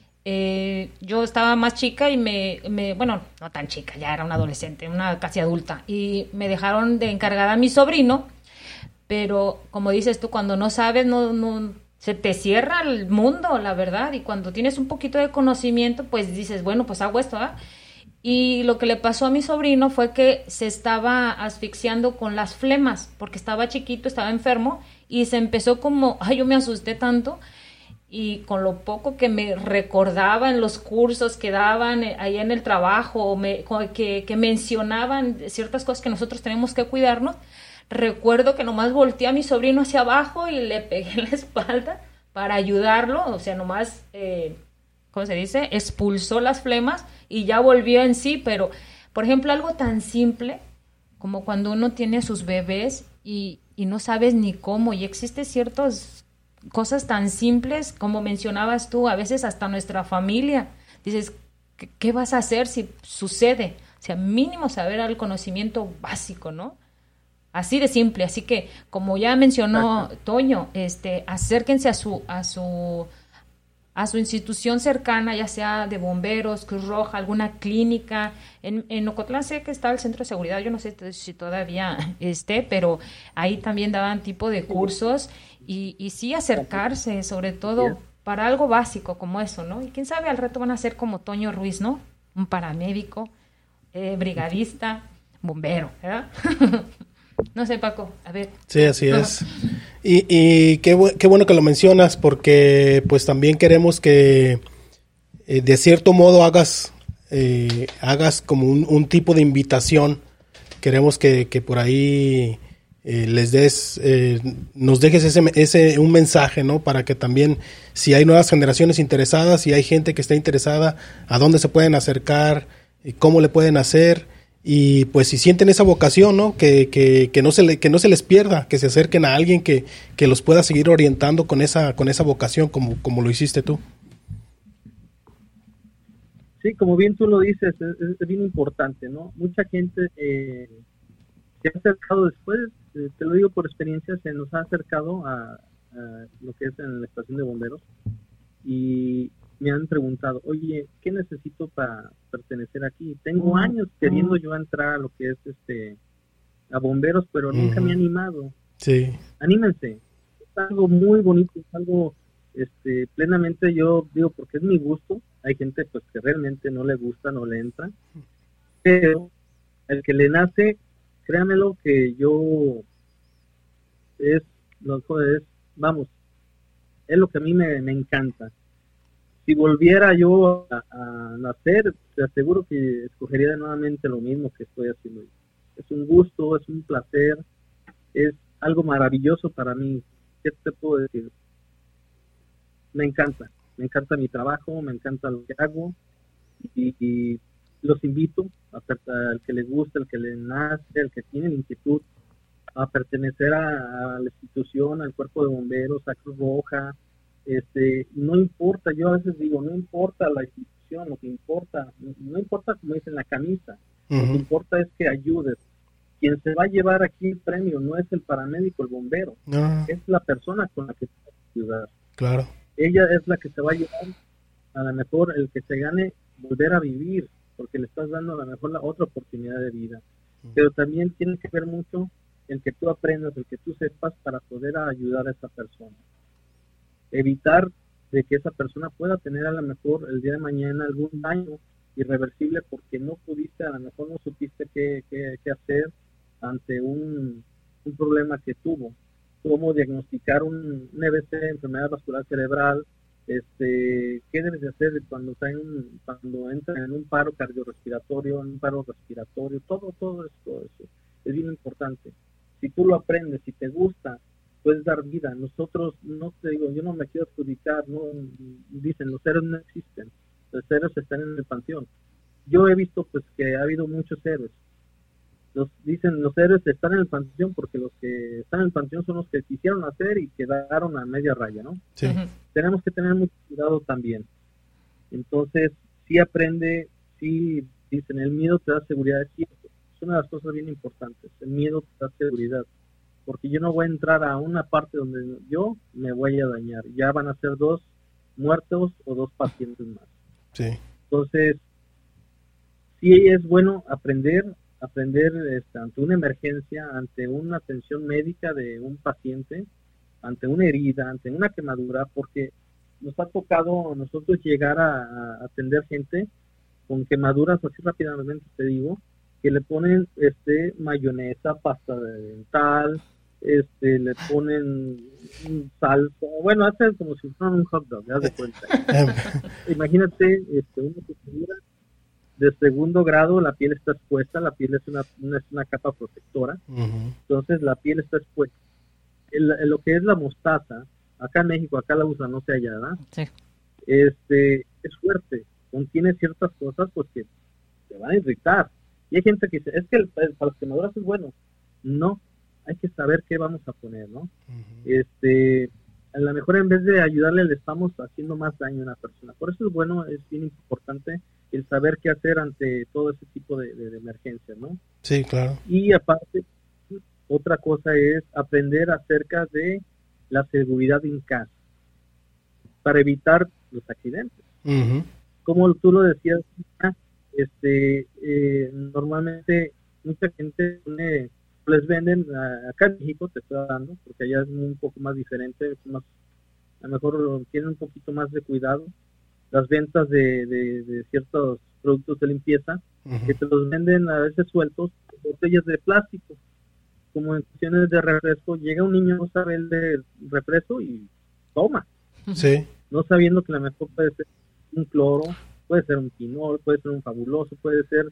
S1: Yo estaba más chica y bueno, no tan chica, ya era una adolescente, una casi adulta, y me dejaron de encargada a mi sobrino, pero como dices tú, cuando no sabes, no se te cierra el mundo, la verdad, y cuando tienes un poquito de conocimiento, pues dices, bueno, pues hago esto, ¿ah? Y lo que le pasó a mi sobrino fue que se estaba asfixiando con las flemas, porque estaba chiquito, estaba enfermo, y se empezó como, ay, yo me asusté tanto, y con lo poco que me recordaba en los cursos que daban ahí en el trabajo, que mencionaban ciertas cosas que nosotros tenemos que cuidarnos, recuerdo que nomás volteé a mi sobrino hacia abajo y le pegué en la espalda para ayudarlo, o sea, nomás, ¿cómo se dice? Expulsó las flemas y ya volvió en sí, pero, por ejemplo, algo tan simple como cuando uno tiene a sus bebés y no sabes ni cómo, y existen ciertas cosas tan simples, como mencionabas tú, a veces hasta nuestra familia, dices, ¿qué vas a hacer si sucede? O sea, mínimo saber el conocimiento básico, ¿no? Así de simple, así que como ya mencionó Toño, acérquense a su institución cercana, ya sea de bomberos, Cruz Roja, alguna clínica. En Ocotlán sé que está el centro de seguridad, yo no sé si todavía esté, pero ahí también daban tipo de cursos y sí acercarse, sobre todo para algo básico como eso, ¿no? Y quién sabe, al reto van a ser como Toño Ruiz, ¿no? Un paramédico, brigadista, bombero, ¿verdad? No sé, Paco, a ver.
S2: Sí, así es. Y qué bueno que lo mencionas, porque pues también queremos que de cierto modo hagas como un tipo de invitación. Queremos que por ahí nos dejes un mensaje, ¿no? Para que también, si hay nuevas generaciones interesadas, si hay gente que está interesada, a dónde se pueden acercar, cómo le pueden hacer. Y pues si sienten esa vocación, ¿no? Que no se les pierda, que se acerquen a alguien que los pueda seguir orientando con esa vocación como lo hiciste tú.
S3: Sí, como bien tú lo dices, es bien importante, ¿no? Mucha gente se ha acercado después, te lo digo por experiencia, se nos ha acercado a lo que es en la estación de bomberos y me han preguntado, oye, ¿qué necesito para pertenecer aquí? Tengo años queriendo yo entrar a lo que es a bomberos, pero nunca me he animado.
S2: Sí.
S3: Anímense. Es algo muy bonito, es algo plenamente, yo digo, porque es mi gusto. Hay gente pues que realmente no le gusta, no le entra. Pero el que le nace, créanmelo que es lo que a mí me encanta. Si volviera yo a nacer, te aseguro que escogería nuevamente lo mismo que estoy haciendo. Es un gusto, es un placer, es algo maravilloso para mí. ¿Qué te puedo decir? Me encanta mi trabajo, me encanta lo que hago y los invito al que le gusta, al que le nace, al que tiene la inquietud a pertenecer a la institución, al cuerpo de bomberos, a Cruz Roja. No importa, yo a veces digo, no importa la institución, lo que importa, no importa como dicen la camisa, lo que importa es que ayudes. Quien se va a llevar aquí el premio no es el paramédico, el bombero, es la persona con la que se va a ayudar.
S2: Claro.
S3: Ella es la que se va a llevar, a lo mejor el que se gane volver a vivir, porque le estás dando a lo mejor la otra oportunidad de vida. Pero también tiene que ver mucho el que tú aprendas, el que tú sepas para poder ayudar a esa persona. Evitar de que esa persona pueda tener a lo mejor el día de mañana algún daño irreversible porque no pudiste, a lo mejor no supiste qué hacer ante un problema que tuvo. Cómo diagnosticar un EBC, enfermedad vascular cerebral, qué debes de hacer cuando entra en un paro cardiorrespiratorio, en un paro respiratorio, todo eso es bien importante. Si tú lo aprendes, si te gusta, puedes dar vida. Nosotros, no te digo, yo no me quiero adjudicar, no dicen, los héroes no existen, los héroes están en el panteón. Yo he visto pues que ha habido muchos héroes. Dicen los héroes están en el panteón porque los que están en el panteón son los que quisieron hacer y quedaron a media raya, ¿no?
S2: Sí.
S3: Tenemos que tener mucho cuidado también. Entonces, sí aprende, sí dicen, el miedo te da seguridad, es cierto. Es una de las cosas bien importantes. El miedo te da seguridad. Porque yo no voy a entrar a una parte donde yo me voy a dañar. Ya van a ser 2 muertos o 2 pacientes más.
S2: Sí.
S3: Entonces, sí es bueno aprender ante una emergencia, ante una atención médica de un paciente, ante una herida, ante una quemadura, porque nos ha tocado a nosotros llegar a atender gente con quemaduras, así rápidamente te digo, que le ponen mayonesa, pasta dental, le ponen salsa, bueno, hacen como si fueran un hot dog, haz de cuenta. Imagínate una quemadura de segundo grado, la piel está expuesta, la piel es una capa protectora, entonces la piel está expuesta. Lo que es la mostaza, acá en México, acá la usan, no sé allá, ¿verdad?
S1: Sí.
S3: Es fuerte, contiene ciertas cosas pues que te van a irritar. Y hay gente que dice, es que para las quemaduras es bueno. No, hay que saber qué vamos a poner, ¿no? A lo mejor en vez de ayudarle le estamos haciendo más daño a una persona. Por eso es bueno, es bien importante el saber qué hacer ante todo ese tipo de emergencias, ¿no?
S2: Sí, claro.
S3: Y aparte, otra cosa es aprender acerca de la seguridad en casa para evitar los accidentes. Como tú lo decías, normalmente mucha gente les venden, acá en México te estoy dando, porque allá es un poco más diferente, a lo mejor tienen un poquito más de cuidado, las ventas de ciertos productos de limpieza, que te los venden a veces sueltos, botellas de plástico, como en cuestiones de refresco, llega un niño, no sabe el de refresco y toma,
S2: sí,
S3: no sabiendo que a lo mejor puede ser un cloro, puede ser un quinol, puede ser un fabuloso, puede ser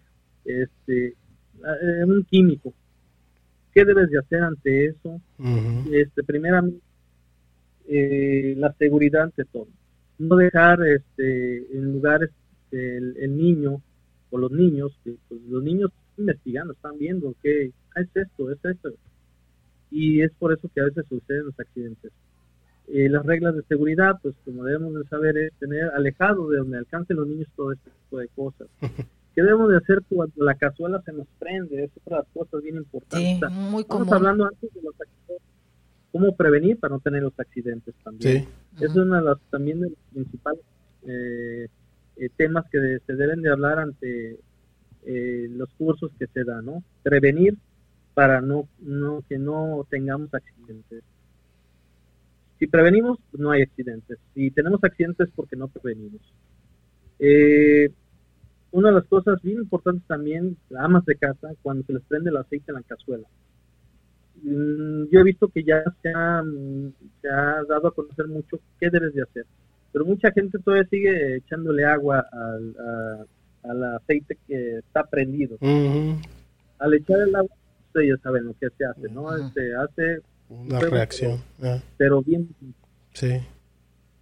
S3: un químico. ¿Qué debes de hacer ante eso? Primeramente, la seguridad ante todo. No dejar en lugares el niño o los niños, pues los niños están investigando, están viendo que es esto. Y es por eso que a veces suceden los accidentes. Las reglas de seguridad, pues como debemos de saber, es tener alejado de donde alcancen los niños todo este tipo de cosas. ¿Qué debemos de hacer cuando la cazuela se nos prende? Es otra de las cosas bien importantes.
S1: Sí, muy común.
S3: Estamos hablando antes de los accidentes. ¿Cómo prevenir para no tener los accidentes también? Sí. Es una de las también de los principales temas que se deben de hablar ante los cursos que se dan, ¿no? Prevenir para que no tengamos accidentes. Si prevenimos, no hay accidentes. Si tenemos accidentes, porque no prevenimos. Una de las cosas bien importantes también, amas de casa, cuando se les prende el aceite en la cazuela. Yo he visto que ya se ha dado a conocer mucho qué debes de hacer. Pero mucha gente todavía sigue echándole agua al aceite que está prendido. Al echar el agua, ustedes ya saben lo que se hace, ¿no? Se hace
S2: una reacción.
S3: Pero bien.
S2: Sí.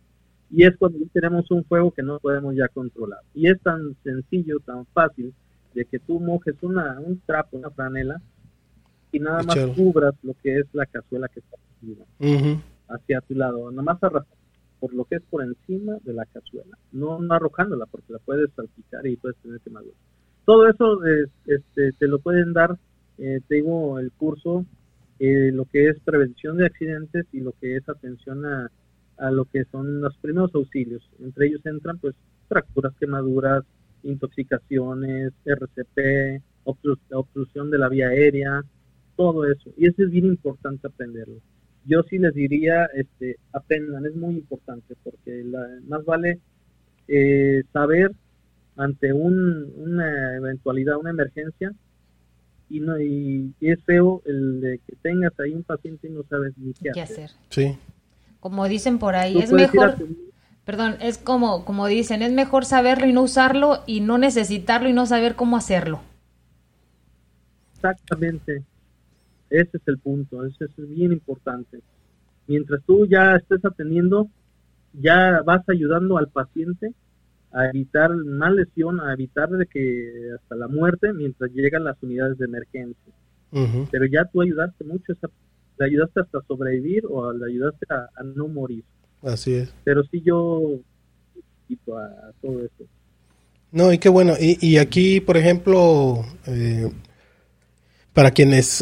S3: Y es cuando tenemos un fuego que no podemos ya controlar. Y es tan sencillo, tan fácil, de que tú mojes un trapo, una franela, y nada más cubras lo que es la cazuela que está arriba, hacia tu lado, nada más arrastrar por lo que es por encima de la cazuela, no arrojándola, porque la puedes salpicar y puedes tener quemadura. Todo eso te lo pueden dar, te digo, el curso, lo que es prevención de accidentes y lo que es atención a lo que son los primeros auxilios. Entre ellos entran pues fracturas, quemaduras, intoxicaciones, RCP, obstrucción de la vía aérea, todo eso. Y eso es bien importante aprenderlo. Yo sí les diría, aprendan, es muy importante, porque más vale saber ante una eventualidad, una emergencia, y es feo el de que tengas ahí un paciente y no sabes ni qué hacer.
S2: Sí.
S1: Como dicen por ahí, es mejor, es como dicen, es mejor saberlo y no usarlo, y no necesitarlo y no saber cómo hacerlo.
S3: Exactamente. Ese es el punto, ese es bien importante. Mientras tú ya estés atendiendo, ya vas ayudando al paciente a evitar más lesión, a evitar de que hasta la muerte mientras llegan las unidades de emergencia. Pero ya tú ayudaste mucho, le ayudaste hasta sobrevivir o le ayudaste a no morir.
S2: Así es.
S3: Pero sí yo quito a todo eso.
S2: No, y qué bueno. Y aquí, por ejemplo, para quienes...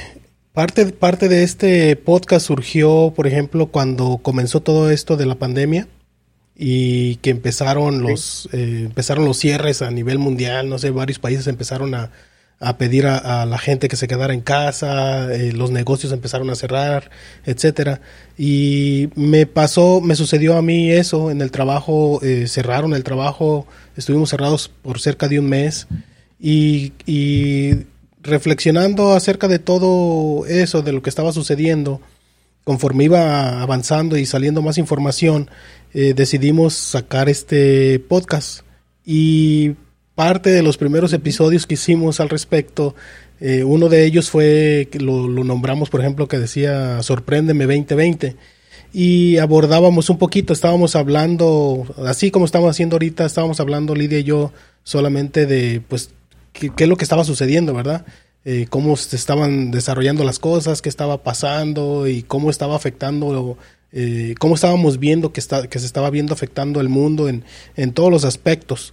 S2: Parte de este podcast surgió, por ejemplo, cuando comenzó todo esto de la pandemia y que empezaron los cierres a nivel mundial. No sé, varios países empezaron a pedir a la gente que se quedara en casa, los negocios empezaron a cerrar, etcétera. Y me sucedió a mí eso en el trabajo. Cerraron el trabajo, estuvimos cerrados por cerca de un mes y reflexionando acerca de todo eso, de lo que estaba sucediendo, conforme iba avanzando y saliendo más información, decidimos sacar este podcast. Y parte de los primeros episodios que hicimos al respecto, uno de ellos fue, lo nombramos, por ejemplo, que decía Sorpréndeme 2020. Y abordábamos un poquito, estábamos hablando, así como estamos haciendo ahorita, estábamos hablando Lidia y yo solamente de, pues, qué es lo que estaba sucediendo, ¿verdad? Cómo se estaban desarrollando las cosas, qué estaba pasando y cómo estaba afectando, cómo estábamos viendo que se estaba viendo afectando el mundo en todos los aspectos.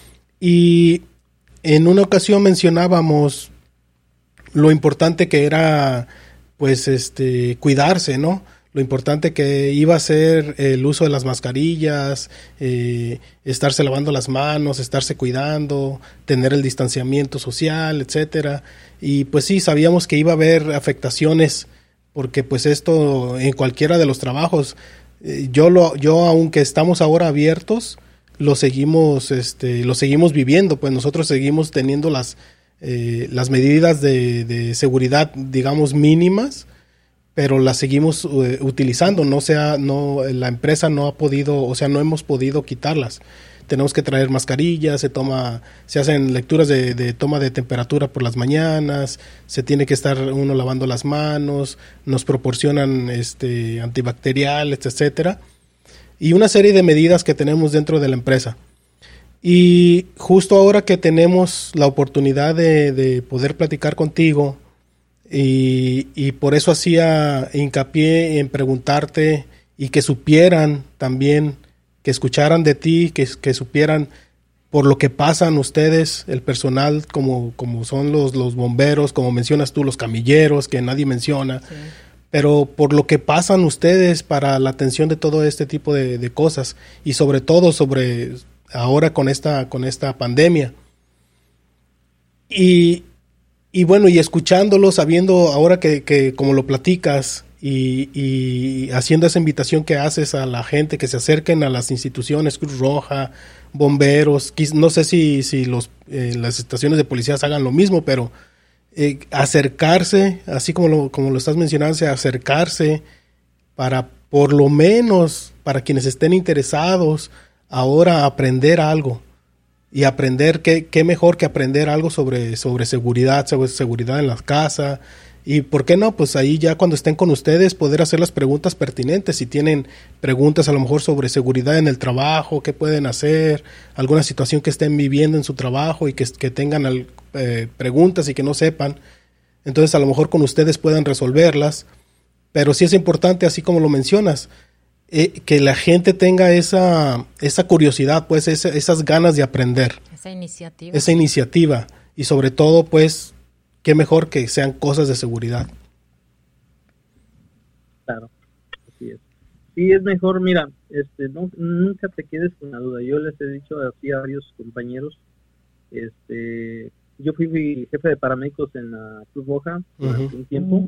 S2: Y en una ocasión mencionábamos lo importante que era, pues, cuidarse, ¿no? Lo importante que iba a ser el uso de las mascarillas, estarse lavando las manos, estarse cuidando, tener el distanciamiento social, etcétera. Y pues sí, sabíamos que iba a haber afectaciones, porque pues esto en cualquiera de los trabajos, yo aunque estamos ahora abiertos, lo seguimos viviendo, pues nosotros seguimos teniendo las medidas de seguridad, digamos, mínimas, pero las seguimos utilizando. La empresa no ha podido, o sea, no hemos podido quitarlas. Tenemos que traer mascarillas, se hacen lecturas de toma de temperatura por las mañanas, se tiene que estar uno lavando las manos, nos proporcionan antibacteriales, etcétera, y una serie de medidas que tenemos dentro de la empresa. Y justo ahora que tenemos la oportunidad de poder platicar contigo, y por eso hacía hincapié en preguntarte y que supieran también, que escucharan de ti, que supieran por lo que pasan ustedes, el personal, como son los bomberos, como mencionas tú, los camilleros, que nadie menciona, sí, pero por lo que pasan ustedes para la atención de todo este tipo de cosas, y sobre todo sobre ahora con esta pandemia. Y bueno, y escuchándolo, sabiendo ahora que como lo platicas y haciendo esa invitación que haces a la gente que se acerquen a las instituciones, Cruz Roja, bomberos, no sé si las estaciones de policías hagan lo mismo, pero acercarse, así como lo estás mencionando, acercarse para, por lo menos, para quienes estén interesados ahora, aprender algo. Y aprender, qué mejor que aprender algo sobre seguridad en la casa, Y por qué no, pues ahí ya cuando estén con ustedes poder hacer las preguntas pertinentes, si tienen preguntas a lo mejor sobre seguridad en el trabajo, qué pueden hacer, alguna situación que estén viviendo en su trabajo y que tengan preguntas y que no sepan, entonces a lo mejor con ustedes puedan resolverlas, pero sí es importante, así como lo mencionas, que la gente tenga esa curiosidad, pues esas ganas de aprender. Esa iniciativa y sobre todo pues qué mejor que sean cosas de seguridad.
S3: Claro, así es. Sí, es mejor, mira, nunca te quedes con la duda. Yo les he dicho así a varios compañeros, yo fui jefe de paramédicos en la Cruz Roja durante un tiempo.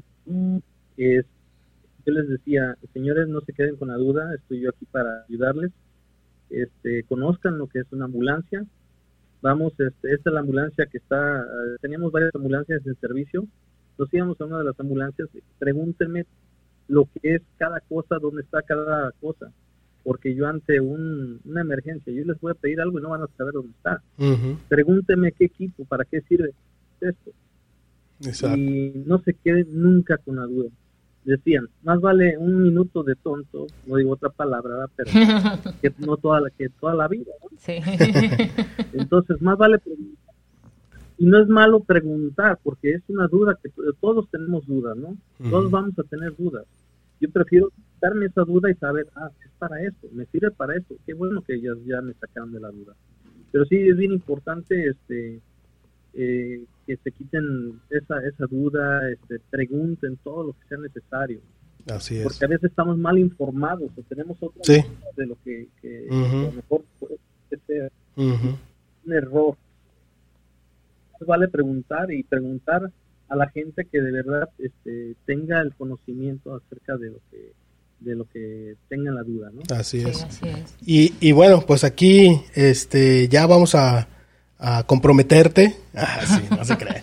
S3: Yo les decía, señores, no se queden con la duda, estoy yo aquí para ayudarles. Conozcan lo que es una ambulancia. Vamos, esta es la ambulancia que teníamos varias ambulancias en servicio, nos íbamos a una de las ambulancias, pregúntenme lo que es cada cosa, dónde está cada cosa, porque yo ante una emergencia, yo les voy a pedir algo y no van a saber dónde está. Pregúntenme qué equipo, para qué sirve esto. Exacto. Y no se queden nunca con la duda. Decían, más vale un minuto de tonto, no digo otra palabra, pero que toda la vida, ¿no? Sí. Entonces, más vale preguntar. Y no es malo preguntar, porque es una duda que todos tenemos dudas, ¿no? Todos vamos a tener dudas. Yo prefiero darme esa duda y saber, es para esto, me sirve para esto. Qué bueno que ellas ya me sacaron de la duda. Pero sí, es bien importante que se quiten esa duda, pregunten todo lo que sea necesario.
S2: Así es.
S3: Porque a veces estamos mal informados o tenemos otra idea de lo que a lo mejor puede ser un error. Vale preguntar a la gente que de verdad tenga el conocimiento acerca de lo que tenga la duda, ¿no?
S2: Así es.
S1: Sí, así es.
S2: Y bueno, pues aquí ya vamos a comprometerte. Sí, no se cree.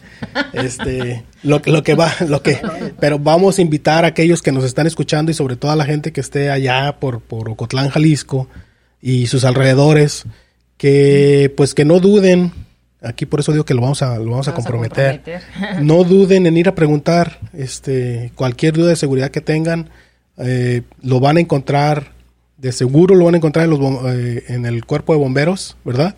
S2: Pero vamos a invitar a aquellos que nos están escuchando y sobre todo a la gente que esté allá por Ocotlán, Jalisco y sus alrededores, que pues que no duden. Aquí por eso digo que lo vamos a comprometer. No duden en ir a preguntar, cualquier duda de seguridad que tengan, lo van a encontrar, de seguro lo van a encontrar en el cuerpo de bomberos, ¿verdad?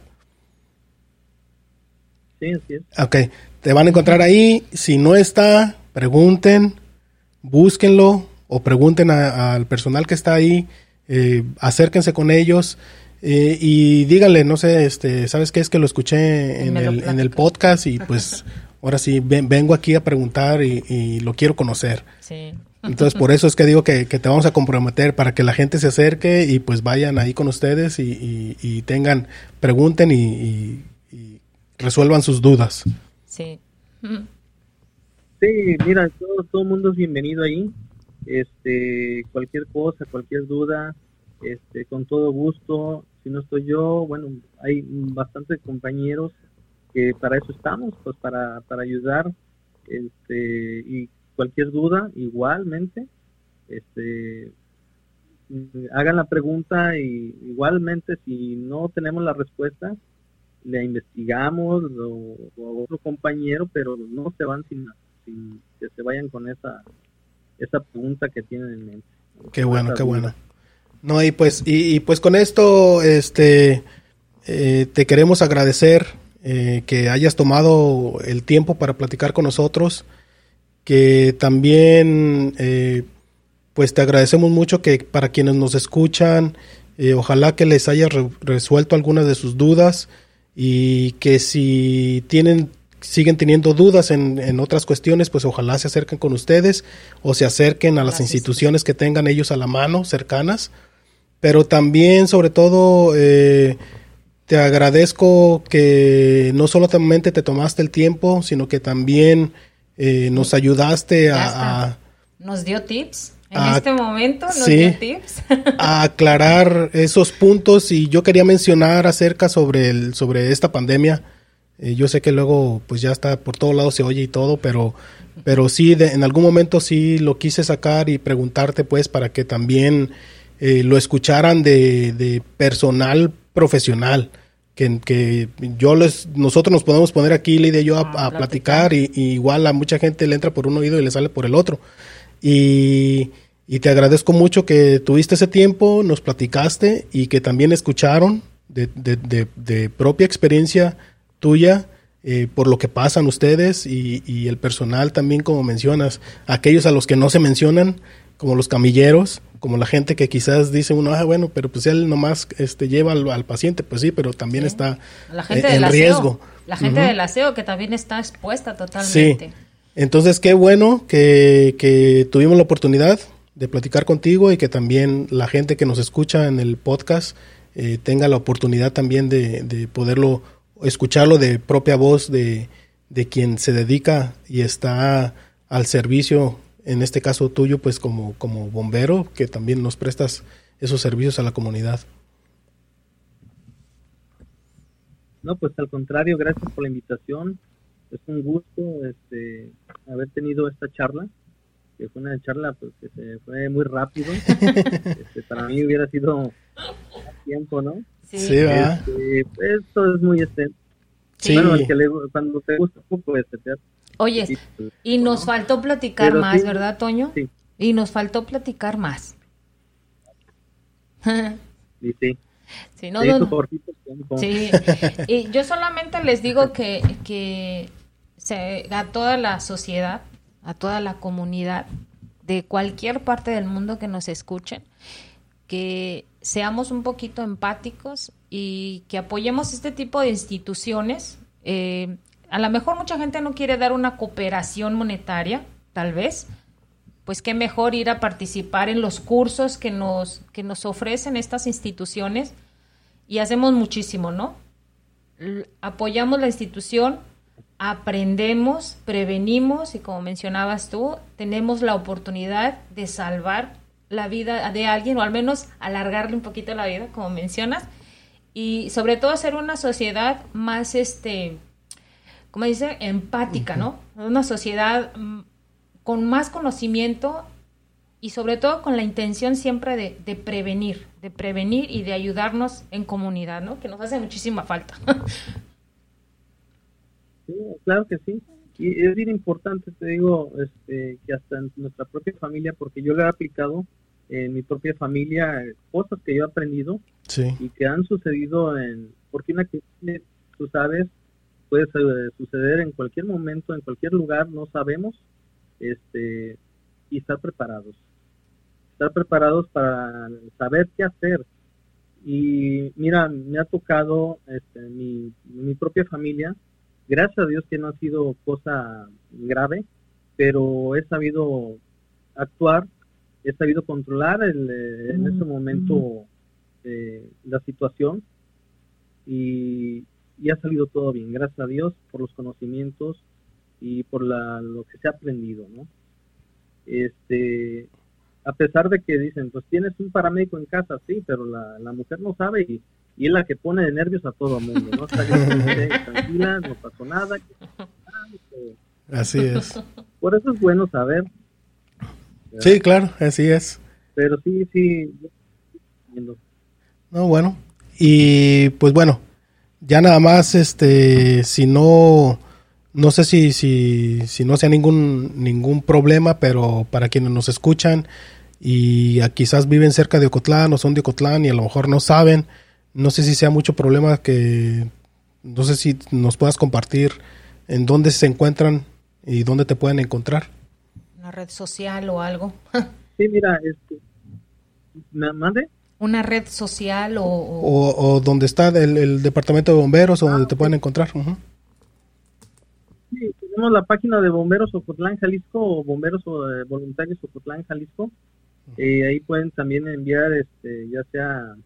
S3: Sí, así es.
S2: Ok, te van a encontrar ahí. Si no está, pregunten, búsquenlo o pregunten al personal que está ahí, acérquense con ellos y díganle, no sé, ¿sabes qué? Es que lo escuché en el podcast y pues ahora sí vengo aquí a preguntar y lo quiero conocer. Sí. Entonces por eso es que digo que te vamos a comprometer para que la gente se acerque y pues vayan ahí con ustedes y pregunten y resuelvan sus dudas.
S1: Sí.
S3: Sí, mira, todo el mundo es bienvenido ahí. Cualquier cosa, cualquier duda, con todo gusto. Si no estoy yo, bueno, hay bastantes compañeros que para eso estamos, pues para ayudar. Y cualquier duda, igualmente, hagan la pregunta y igualmente si no tenemos la respuesta, le investigamos o otro compañero, pero no se van sin que se vayan con esa pregunta que tienen en mente.
S2: Qué bueno, qué bueno. No, y pues con esto te queremos agradecer que hayas tomado el tiempo para platicar con nosotros, que también pues te agradecemos mucho que para quienes nos escuchan, ojalá que les haya resuelto algunas de sus dudas y que si siguen teniendo dudas en otras cuestiones, pues ojalá se acerquen con ustedes o se acerquen a las instituciones que tengan ellos a la mano, cercanas. Pero también, sobre todo, te agradezco que no solamente te tomaste el tiempo, sino que también nos ayudaste
S1: nos dio tips. En este momento nos dio tips.
S2: A aclarar esos puntos, y yo quería mencionar acerca sobre esta pandemia. Yo sé que luego pues ya está por todos lados, se oye y todo, pero sí, en algún momento sí lo quise sacar y preguntarte pues para que también lo escucharan de personal profesional, que nosotros nos podemos poner aquí, Lidia y yo, a platicar y igual a mucha gente le entra por un oído y le sale por el otro. Y te agradezco mucho que tuviste ese tiempo, nos platicaste y que también escucharon de propia experiencia tuya por lo que pasan ustedes y el personal también, como mencionas, aquellos a los que no se mencionan, como los camilleros, como la gente que quizás dice uno, bueno, pero pues él nomás lleva al paciente, pues sí, pero también está
S1: la gente
S2: en
S1: del
S2: riesgo.
S1: La gente del aseo que también está expuesta totalmente.
S2: Sí, entonces qué bueno que tuvimos la oportunidad de platicar contigo y que también la gente que nos escucha en el podcast tenga la oportunidad también de poderlo escucharlo de propia voz de quien se dedica y está al servicio, en este caso tuyo, pues como bombero, que también nos prestas esos servicios a la comunidad.
S3: No, pues al contrario, gracias por la invitación. Es un gusto haber tenido esta charla, que fue una charla pues que se fue muy rápido. Para mí hubiera sido tiempo, ¿no?
S2: Sí, va.
S3: Pues todo es muy
S2: sí.
S3: Bueno, cuando te gusta poco
S1: Oye,
S3: sí, pues,
S1: y nos faltó platicar
S3: pero
S1: más,
S3: sí,
S1: ¿verdad, Toño?
S3: Sí.
S1: Y nos faltó platicar más.
S3: Y sí.
S1: Sí, no, sí. Y yo solamente les digo que a toda la sociedad, a toda la comunidad de cualquier parte del mundo que nos escuchen, que seamos un poquito empáticos y que apoyemos este tipo de instituciones. A lo mejor mucha gente no quiere dar una cooperación monetaria, tal vez, pues qué mejor ir a participar en los cursos que nos ofrecen estas instituciones y hacemos muchísimo, ¿no? Apoyamos la institución, aprendemos, prevenimos y como mencionabas tú, tenemos la oportunidad de salvar la vida de alguien o al menos alargarle un poquito la vida, como mencionas, y sobre todo hacer una sociedad más, como dice, empática, ¿no? Una sociedad con más conocimiento y sobre todo con la intención siempre de prevenir y de ayudarnos en comunidad, ¿no? Que nos hace muchísima falta.
S3: Sí, claro que sí. Y es bien importante, te digo, que hasta en nuestra propia familia, porque yo lo he aplicado en mi propia familia, cosas que yo he aprendido
S2: sí.
S3: Y que han sucedido porque una crisis, tú sabes, puede suceder en cualquier momento, en cualquier lugar, no sabemos, y estar preparados para saber qué hacer. Y mira, me ha tocado mi propia familia, gracias a Dios que no ha sido cosa grave, pero he sabido actuar, he sabido controlar en ese momento la situación y ha salido todo bien, gracias a Dios por los conocimientos y por lo que se ha aprendido, ¿no? A pesar de que dicen, pues tienes un paramédico en casa, sí, pero la mujer no sabe y es la que pone de nervios a todo el mundo, ¿no? Está tranquila, no pasó nada.
S2: Así es.
S3: Por eso es bueno saber. ¿Verdad?
S2: Sí, claro, así es.
S3: Pero sí.
S2: No, bueno. Y pues bueno, ya nada más, si no sé si no sea ningún problema, pero para quienes nos escuchan y quizás viven cerca de Ocotlán o son de Ocotlán y a lo mejor no saben, no sé si sea mucho problema no sé si nos puedas compartir en dónde se encuentran y dónde te pueden encontrar.
S1: Una red social o algo.
S3: Sí, mira, ¿me mande?
S1: Una red social
S2: o donde está el departamento de bomberos o donde te pueden encontrar. Uh-huh.
S3: Sí, tenemos la página de Bomberos Ocotlán, Jalisco, o Bomberos Voluntarios Ocotlán, Jalisco. Ahí pueden también enviar, ya sea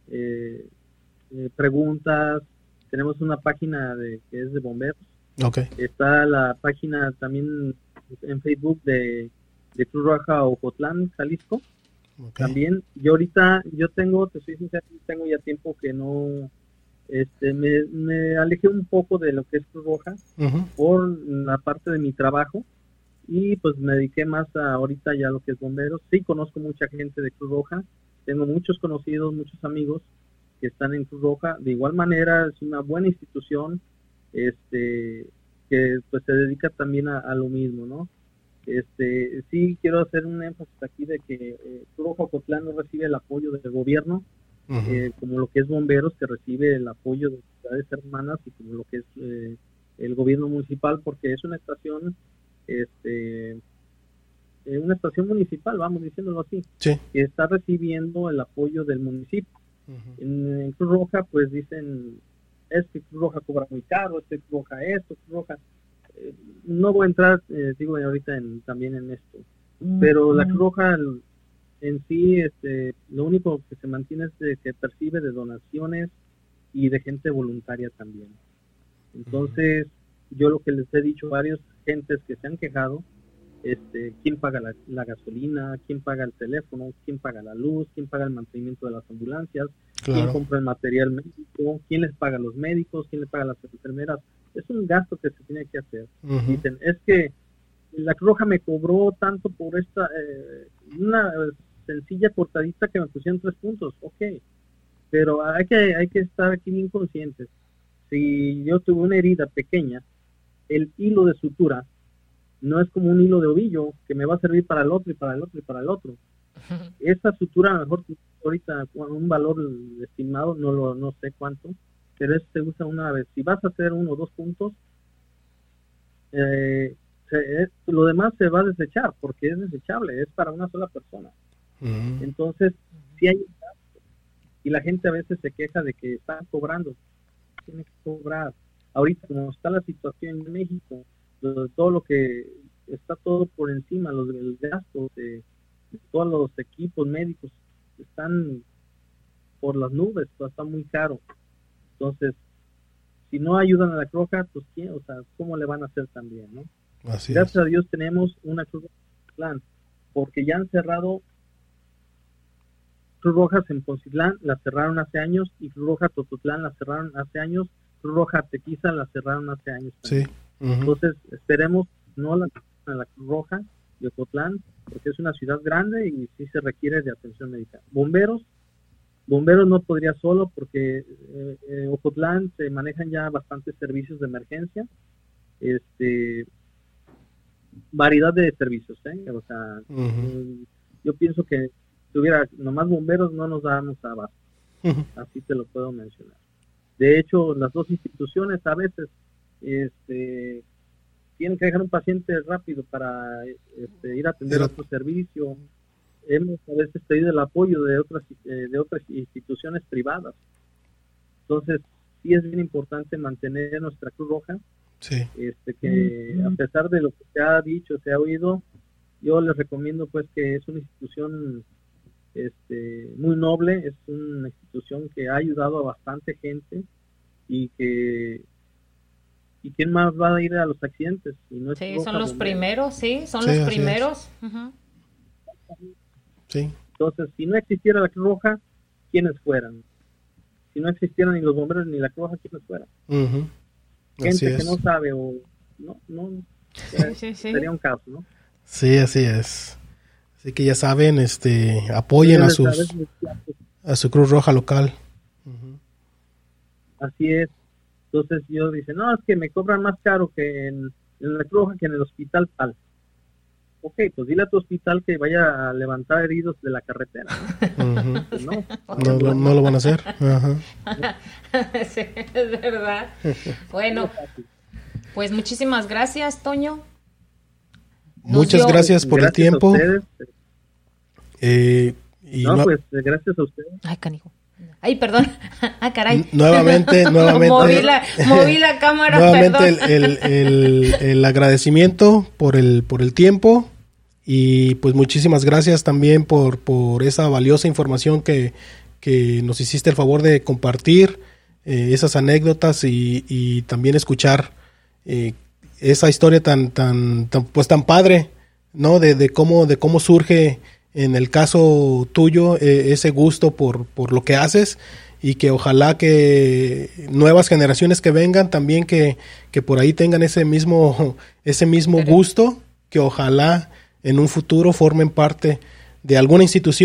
S3: preguntas. Tenemos una página que es de bomberos.
S2: Okay.
S3: Está la página también en Facebook de Cruz Roja Ocotlán, Jalisco. Okay. También, te soy sincero, tengo ya tiempo que no, me alejé un poco de lo que es Cruz Roja uh-huh. por la parte de mi trabajo y pues me dediqué más ahorita ya a lo que es bomberos. Sí, conozco mucha gente de Cruz Roja, tengo muchos conocidos, muchos amigos que están en Cruz Roja. De igual manera es una buena institución que pues se dedica también a lo mismo, ¿no? Sí quiero hacer un énfasis aquí de que Cruz Roja Ocotlán no recibe el apoyo del gobierno, como lo que es Bomberos, que recibe el apoyo de ciudades hermanas, y como lo que es el gobierno municipal, porque es una estación municipal, vamos diciéndolo así,
S2: sí,
S3: que está recibiendo el apoyo del municipio. En Cruz Roja pues dicen, es que Cruz Roja cobra muy caro, es que Cruz Roja esto, Cruz Roja... no voy a entrar, digo ahorita también en esto, pero la Cruz Roja en sí, lo único que se mantiene es de que percibe de donaciones y de gente voluntaria también. Entonces, yo lo que les he dicho a varios gentes que se han quejado, quién paga la gasolina, quién paga el teléfono, quién paga la luz, quién paga el mantenimiento de las ambulancias, quién compra el material médico, quién les paga a los médicos, quién les paga a las enfermeras. Es un gasto que se tiene que hacer. Dicen, es que la Cruz Roja me cobró tanto por esta, una sencilla cortadita que me pusieron 3 puntos, ok, pero hay que estar aquí bien conscientes. Si yo tuve una herida pequeña, el hilo de sutura no es como un hilo de ovillo que me va a servir para el otro y para el otro y para el otro. Esta sutura, a lo mejor ahorita un valor estimado, no sé cuánto, pero se usa una vez. Si vas a hacer 1 o 2 puntos, lo demás se va a desechar, porque es desechable, es para una sola persona. Entonces, si hay un gasto, y la gente a veces se queja de que están cobrando, tiene que cobrar. Ahorita, como está la situación en México, todo lo que está todo por encima, el gasto de todos los equipos médicos están por las nubes, todo está muy caro. Entonces, si no ayudan a la Cruz Roja, pues ¿quién? O sea, ¿cómo le van a hacer también, no? Gracias a Dios tenemos una Cruz Roja Ocotlán, porque ya han cerrado Cruz Rojas en Poncitlán, la cerraron hace años, y Cruz Roja Tototlán la cerraron hace años, Cruz Roja Tequiza la cerraron hace años también. Sí. Entonces, esperemos no la Cruz Roja de Ocotlán, porque es una ciudad grande y sí se requiere de atención médica. Bomberos no podría solo, porque Ocotlán se manejan ya bastantes servicios de emergencia, variedad de servicios, o sea, yo pienso que si tuviera nomás bomberos no nos damos abasto, así te lo puedo mencionar. De hecho, las dos instituciones a veces tienen que dejar un paciente rápido para ir a atender a otro servicio. Hemos a veces pedido el apoyo de otras instituciones privadas. Entonces, sí es bien importante mantener nuestra Cruz Roja. Sí. Que a pesar de lo que se ha dicho, se ha oído, yo les recomiendo pues que es una institución muy noble, es una institución que ha ayudado a bastante gente, y quién más va a ir a los accidentes. Y no es
S1: sí, son los primeros, son los primeros.
S2: Sí.
S3: Entonces, si no existiera la Cruz Roja, ¿quiénes fueran? Si no existieran ni los bomberos ni la Cruz Roja, ¿quiénes fueran? Gente que no sabe o no sería un caso, ¿no?
S2: Sí, así es. Así que ya saben, apoyen a su Cruz Roja local.
S3: Así es. Entonces yo dice, no, es que me cobran más caro que en la Cruz Roja que en el hospital tal. Ok, pues dile a tu hospital que vaya a levantar heridos de la carretera, ¿no? Pues
S2: no lo van a hacer.
S1: Sí, es verdad. Bueno, pues muchísimas gracias, Toño.
S2: Muchas gracias por el tiempo.
S3: Pues gracias a ustedes.
S1: Ay, canijo. Ay, perdón. Caray.
S2: Nuevamente.
S1: moví la cámara,
S2: nuevamente
S1: perdón.
S2: el agradecimiento por el tiempo, y pues muchísimas gracias también por esa valiosa información que nos hiciste el favor de compartir, esas anécdotas, y también escuchar esa historia tan padre, ¿no? De cómo surge en el caso tuyo ese gusto por lo que haces, y que ojalá que nuevas generaciones que vengan también que por ahí tengan ese mismo gusto, que ojalá en un futuro formen parte de alguna institución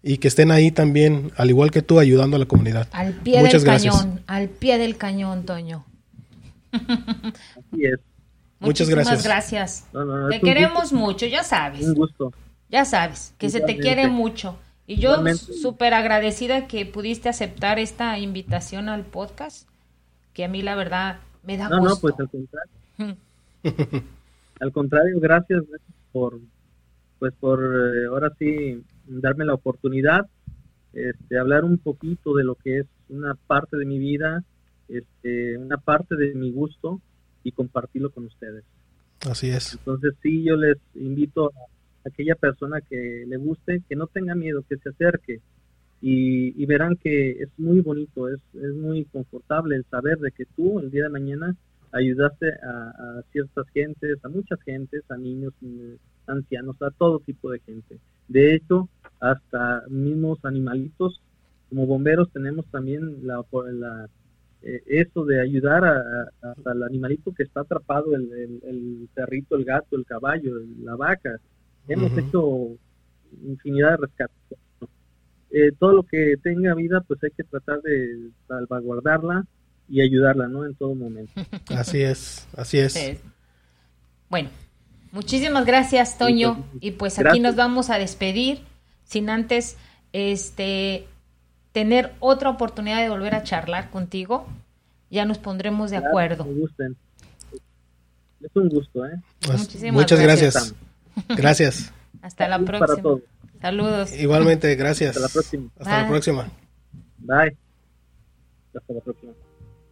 S2: y que estén ahí también, al igual que tú, ayudando a la comunidad.
S1: Al pie
S2: Muchas
S1: del
S2: gracias.
S1: cañón, al pie del cañón, Toño.
S3: Así es.
S2: Muchas
S1: Muchísimas
S2: gracias.
S1: gracias.
S3: No,
S1: Te
S3: es un
S1: queremos
S3: gusto.
S1: mucho, ya sabes.
S3: Un gusto.
S1: Ya sabes, que se te
S3: Igualmente.
S1: quiere mucho. Y yo
S3: Igualmente.
S1: súper agradecida que pudiste aceptar esta invitación al podcast, que a mí la verdad me da
S3: No,
S1: gusto.
S3: pues al contrario. Al contrario, gracias por ahora sí darme la oportunidad, hablar un poquito de lo que es una parte de mi vida, una parte de mi gusto y compartirlo con ustedes.
S2: Así es.
S3: Entonces sí, yo les invito a aquella persona que le guste, que no tenga miedo, que se acerque y verán que es muy bonito, es muy confortable el saber de que tú el día de mañana ayudaste a ciertas gentes, a muchas gentes, a niños, ancianos, a todo tipo de gente. De hecho, hasta mismos animalitos, como bomberos tenemos también eso de ayudar hasta el animalito que está atrapado, el perrito, el gato, el caballo, la vaca. Hemos hecho infinidad de rescates. Todo lo que tenga vida, pues hay que tratar de salvaguardarla y ayudarla, ¿no? En todo momento.
S2: Así es, así es.
S1: Sí. Bueno, muchísimas gracias, Toño. Y pues aquí nos vamos a despedir sin antes tener otra oportunidad de volver a charlar contigo. Ya nos pondremos de acuerdo.
S3: Me gusten. Es un gusto, ¿eh?
S2: Muchas gracias. Gracias.
S1: Hasta la
S3: Para
S1: próxima.
S3: todos.
S1: Saludos.
S2: Igualmente, gracias.
S3: Hasta la próxima.
S2: Hasta la próxima.
S3: Bye. Hasta la próxima.